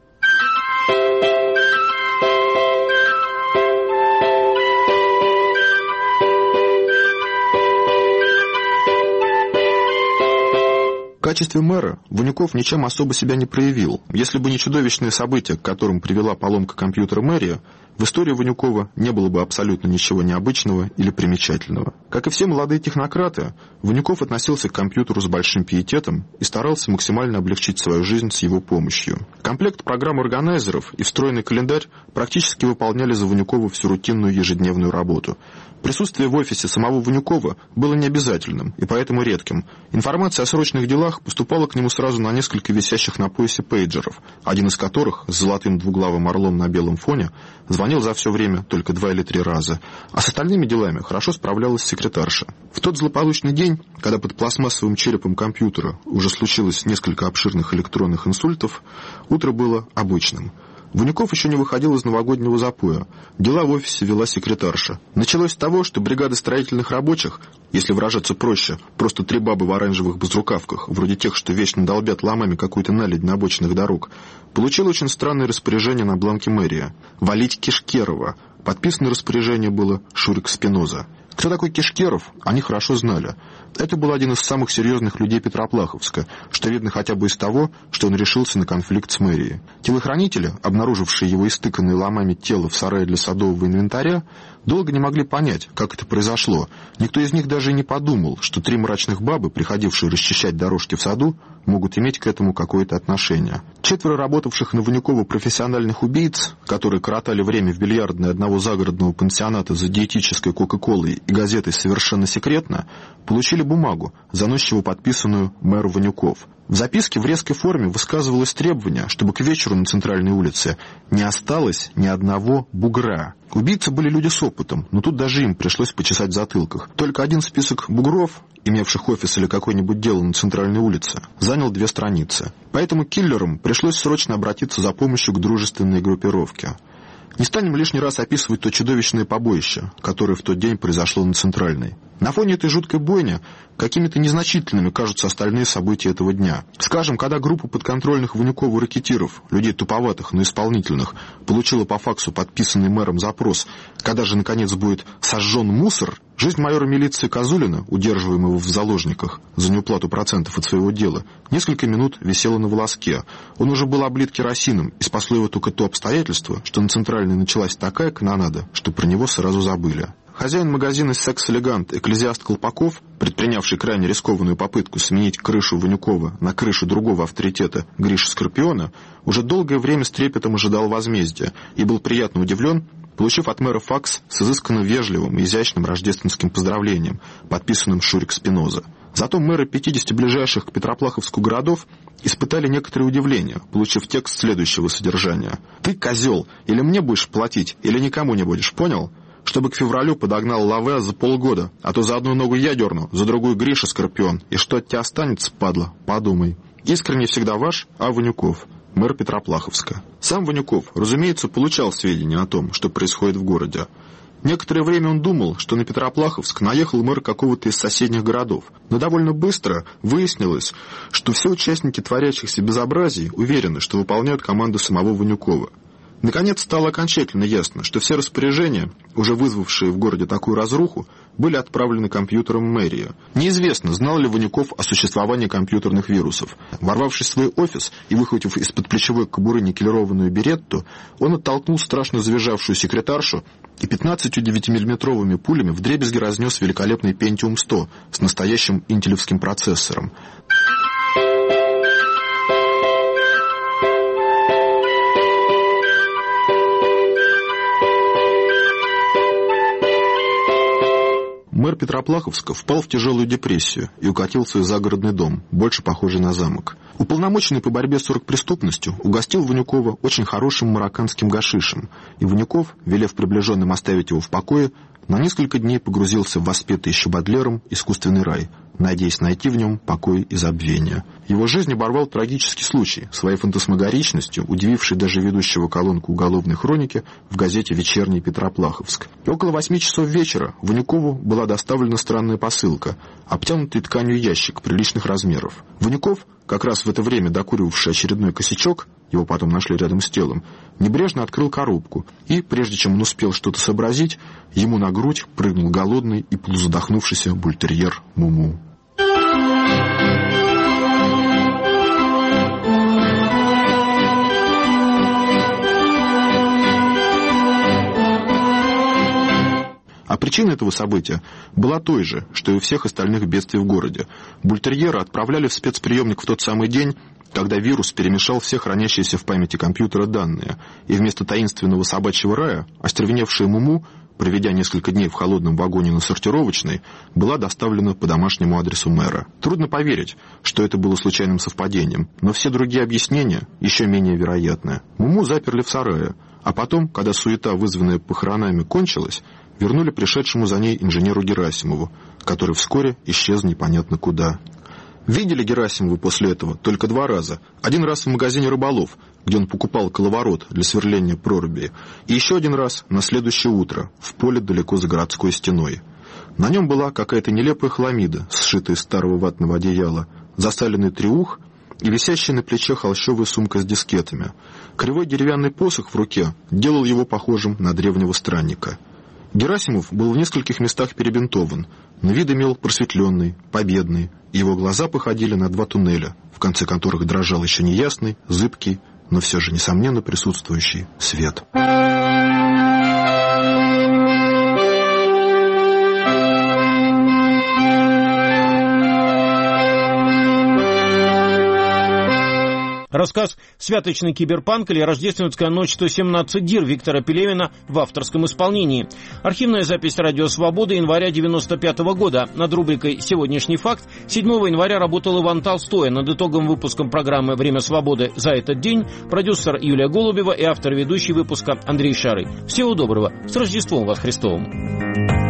В качестве мэра Ванюков ничем особо себя не проявил. Если бы не чудовищные события, к которым привела поломка компьютера мэрия, в истории Ванюкова не было бы абсолютно ничего необычного или примечательного. Как и все молодые технократы, Ванюков относился к компьютеру с большим пиететом и старался максимально облегчить свою жизнь с его помощью. Комплект программ органайзеров и встроенный календарь практически выполняли за Ванюкова всю рутинную ежедневную работу. Присутствие в офисе самого Ванюкова было необязательным и поэтому редким. Информация о срочных делах поступала к нему сразу на несколько висящих на поясе пейджеров, один из которых с золотым двуглавым орлом на белом фоне звонил за все время только два или три раза, а с остальными делами хорошо справлялась секретарша. В тот злополучный день, когда под пластмассовым черепом компьютера уже случилось несколько обширных электронных инсультов, утро было обычным. Ванюков еще не выходил из новогоднего запоя. Дела в офисе вела секретарша. Началось с того, что бригада строительных рабочих, если выражаться проще, просто три бабы в оранжевых безрукавках, вроде тех, что вечно долбят ломами какую-то наледь на обочинах дорог, получила очень странное распоряжение на бланке мэрия. Валить Кишкерова. Подписано распоряжение было Шурик Спиноза. Кто такой Кишкеров, они хорошо знали. Это был один из самых серьезных людей Петроплаховска, что видно хотя бы из того, что он решился на конфликт с мэрией. Телохранители, обнаружившие его истыканное ломами тело в сарае для садового инвентаря, долго не могли понять, как это произошло. Никто из них даже и не подумал, что три мрачных бабы, приходившие расчищать дорожки в саду, могут иметь к этому какое-то отношение. Четверо работавших на Ванюкова профессиональных убийц, которые коротали время в бильярдной одного загородного пансионата за диетической кока-колой и газетой «Совершенно секретно», получили бумагу, заносчиво подписанную мэру Ванюков. В записке в резкой форме высказывалось требование, чтобы к вечеру на центральной улице не осталось ни одного бугра. Убийцы были люди с опытом, но тут даже им пришлось почесать в затылках. Только один список бугров, имевших офис или какое-нибудь дело на центральной улице, занял две страницы. Поэтому киллерам пришлось срочно обратиться за помощью к дружественной группировке. Не станем лишний раз описывать то чудовищное побоище, которое в тот день произошло на центральной. На фоне этой жуткой бойни какими-то незначительными кажутся остальные события этого дня. Скажем, когда группа подконтрольных Ванюкову ракетиров, людей туповатых, но исполнительных, получила по факсу подписанный мэром запрос, когда же, наконец, будет сожжен мусор, жизнь майора милиции Козулина, удерживаемого в заложниках за неуплату процентов от своего дела, несколько минут висела на волоске. Он уже был облит керосином, и спасло его только то обстоятельство, что на центральной началась такая канонада, что про него сразу забыли. Хозяин магазина «Секс-элегант» экклезиаст Колпаков, предпринявший крайне рискованную попытку сменить крышу Ванюкова на крышу другого авторитета Гриши Скорпиона, уже долгое время с трепетом ожидал возмездия и был приятно удивлен, получив от мэра факс с изысканно вежливым и изящным рождественским поздравлением, подписанным Шурик Спиноза. Зато мэры пятидесяти ближайших к Петропавловску городов испытали некоторое удивление, получив текст следующего содержания. «Ты, козел, или мне будешь платить, или никому не будешь, понял? Чтобы к февралю подогнал Лаве за полгода, а то за одну ногу я дерну, за другую Гриша Скорпион, и что от тебя останется, падла, подумай. Искренне всегда ваш А. Ванюков, мэр Петропавловска». Сам Ванюков, разумеется, получал сведения о том, что происходит в городе. Некоторое время он думал, что на Петропавловск наехал мэр какого-то из соседних городов, но довольно быстро выяснилось, что все участники творящихся безобразий уверены, что выполняют команду самого Ванюкова. Наконец стало окончательно ясно, что все распоряжения, уже вызвавшие в городе такую разруху, были отправлены компьютером мэрии. Неизвестно, знал ли Ванюков о существовании компьютерных вирусов. Ворвавшись в свой офис и выхватив из-под плечевой кобуры никелированную беретту, он оттолкнул страшно завизжавшую секретаршу и пятнадцатью девятимиллиметровыми пулями вдребезги разнес великолепный Пентиум сто с настоящим интелевским процессором. Мэр Петропавловска впал в тяжелую депрессию и укатил в свой загородный дом, больше похожий на замок. Уполномоченный по борьбе с оргпреступностью угостил Ванюкова очень хорошим марокканским гашишем, и Ванюков, велев приближенным оставить его в покое, на несколько дней погрузился в воспетый еще Бодлером искусственный рай, надеясь найти в нем покой и забвение. Его жизнь оборвал трагический случай, своей фантасмагоричностью, удививший даже ведущего колонку уголовной хроники в газете «Вечерний Петропавловск». И около восьми часов вечера Ванюкову была доставлена странная посылка, обтянутый тканью ящик приличных размеров. Ванюков, как раз в это время докуривавший очередной косячок, его потом нашли рядом с телом, небрежно открыл коробку, и, прежде чем он успел что-то сообразить, ему на грудь прыгнул голодный и полузадохнувшийся бультерьер Муму. А причина этого события была той же, что и у всех остальных бедствий в городе. Бультерьера отправляли в спецприемник в тот самый день, когда вирус перемешал все хранящиеся в памяти компьютера данные, и вместо таинственного собачьего рая остервеневшая Муму, проведя несколько дней в холодном вагоне на сортировочной, была доставлена по домашнему адресу мэра. Трудно поверить, что это было случайным совпадением, но все другие объяснения еще менее вероятны. Муму заперли в сарае, а потом, когда суета, вызванная похоронами, кончилась, вернули пришедшему за ней инженеру Герасимову, который вскоре исчез непонятно куда. Видели Герасимова после этого только два раза. Один раз в магазине «Рыболов», где он покупал коловорот для сверления проруби, и еще один раз на следующее утро в поле далеко за городской стеной. На нем была какая-то нелепая хламида, сшитая из старого ватного одеяла, засаленный треух и висящая на плече холщовая сумка с дискетами. Кривой деревянный посох в руке делал его похожим на древнего странника. Герасимов был в нескольких местах перебинтован, но вид имел просветленный, победный, и его глаза походили на два туннеля, в конце которых дрожал еще неясный, зыбкий, но все же, несомненно, присутствующий свет. Рассказ «Святочный киберпанк» или «Рождественская ночь сто семнадцать дир» Виктора Пелевина в авторском исполнении. Архивная запись «Радио Свобода» января девяносто пятого года. Над рубрикой «Сегодняшний факт» седьмого января работал Иван Толстой. Над итогом выпуском программы «Время свободы» за этот день продюсер Юлия Голубева и автор ведущий выпуска Андрей Шарый. Всего доброго. С Рождеством вас Христовым!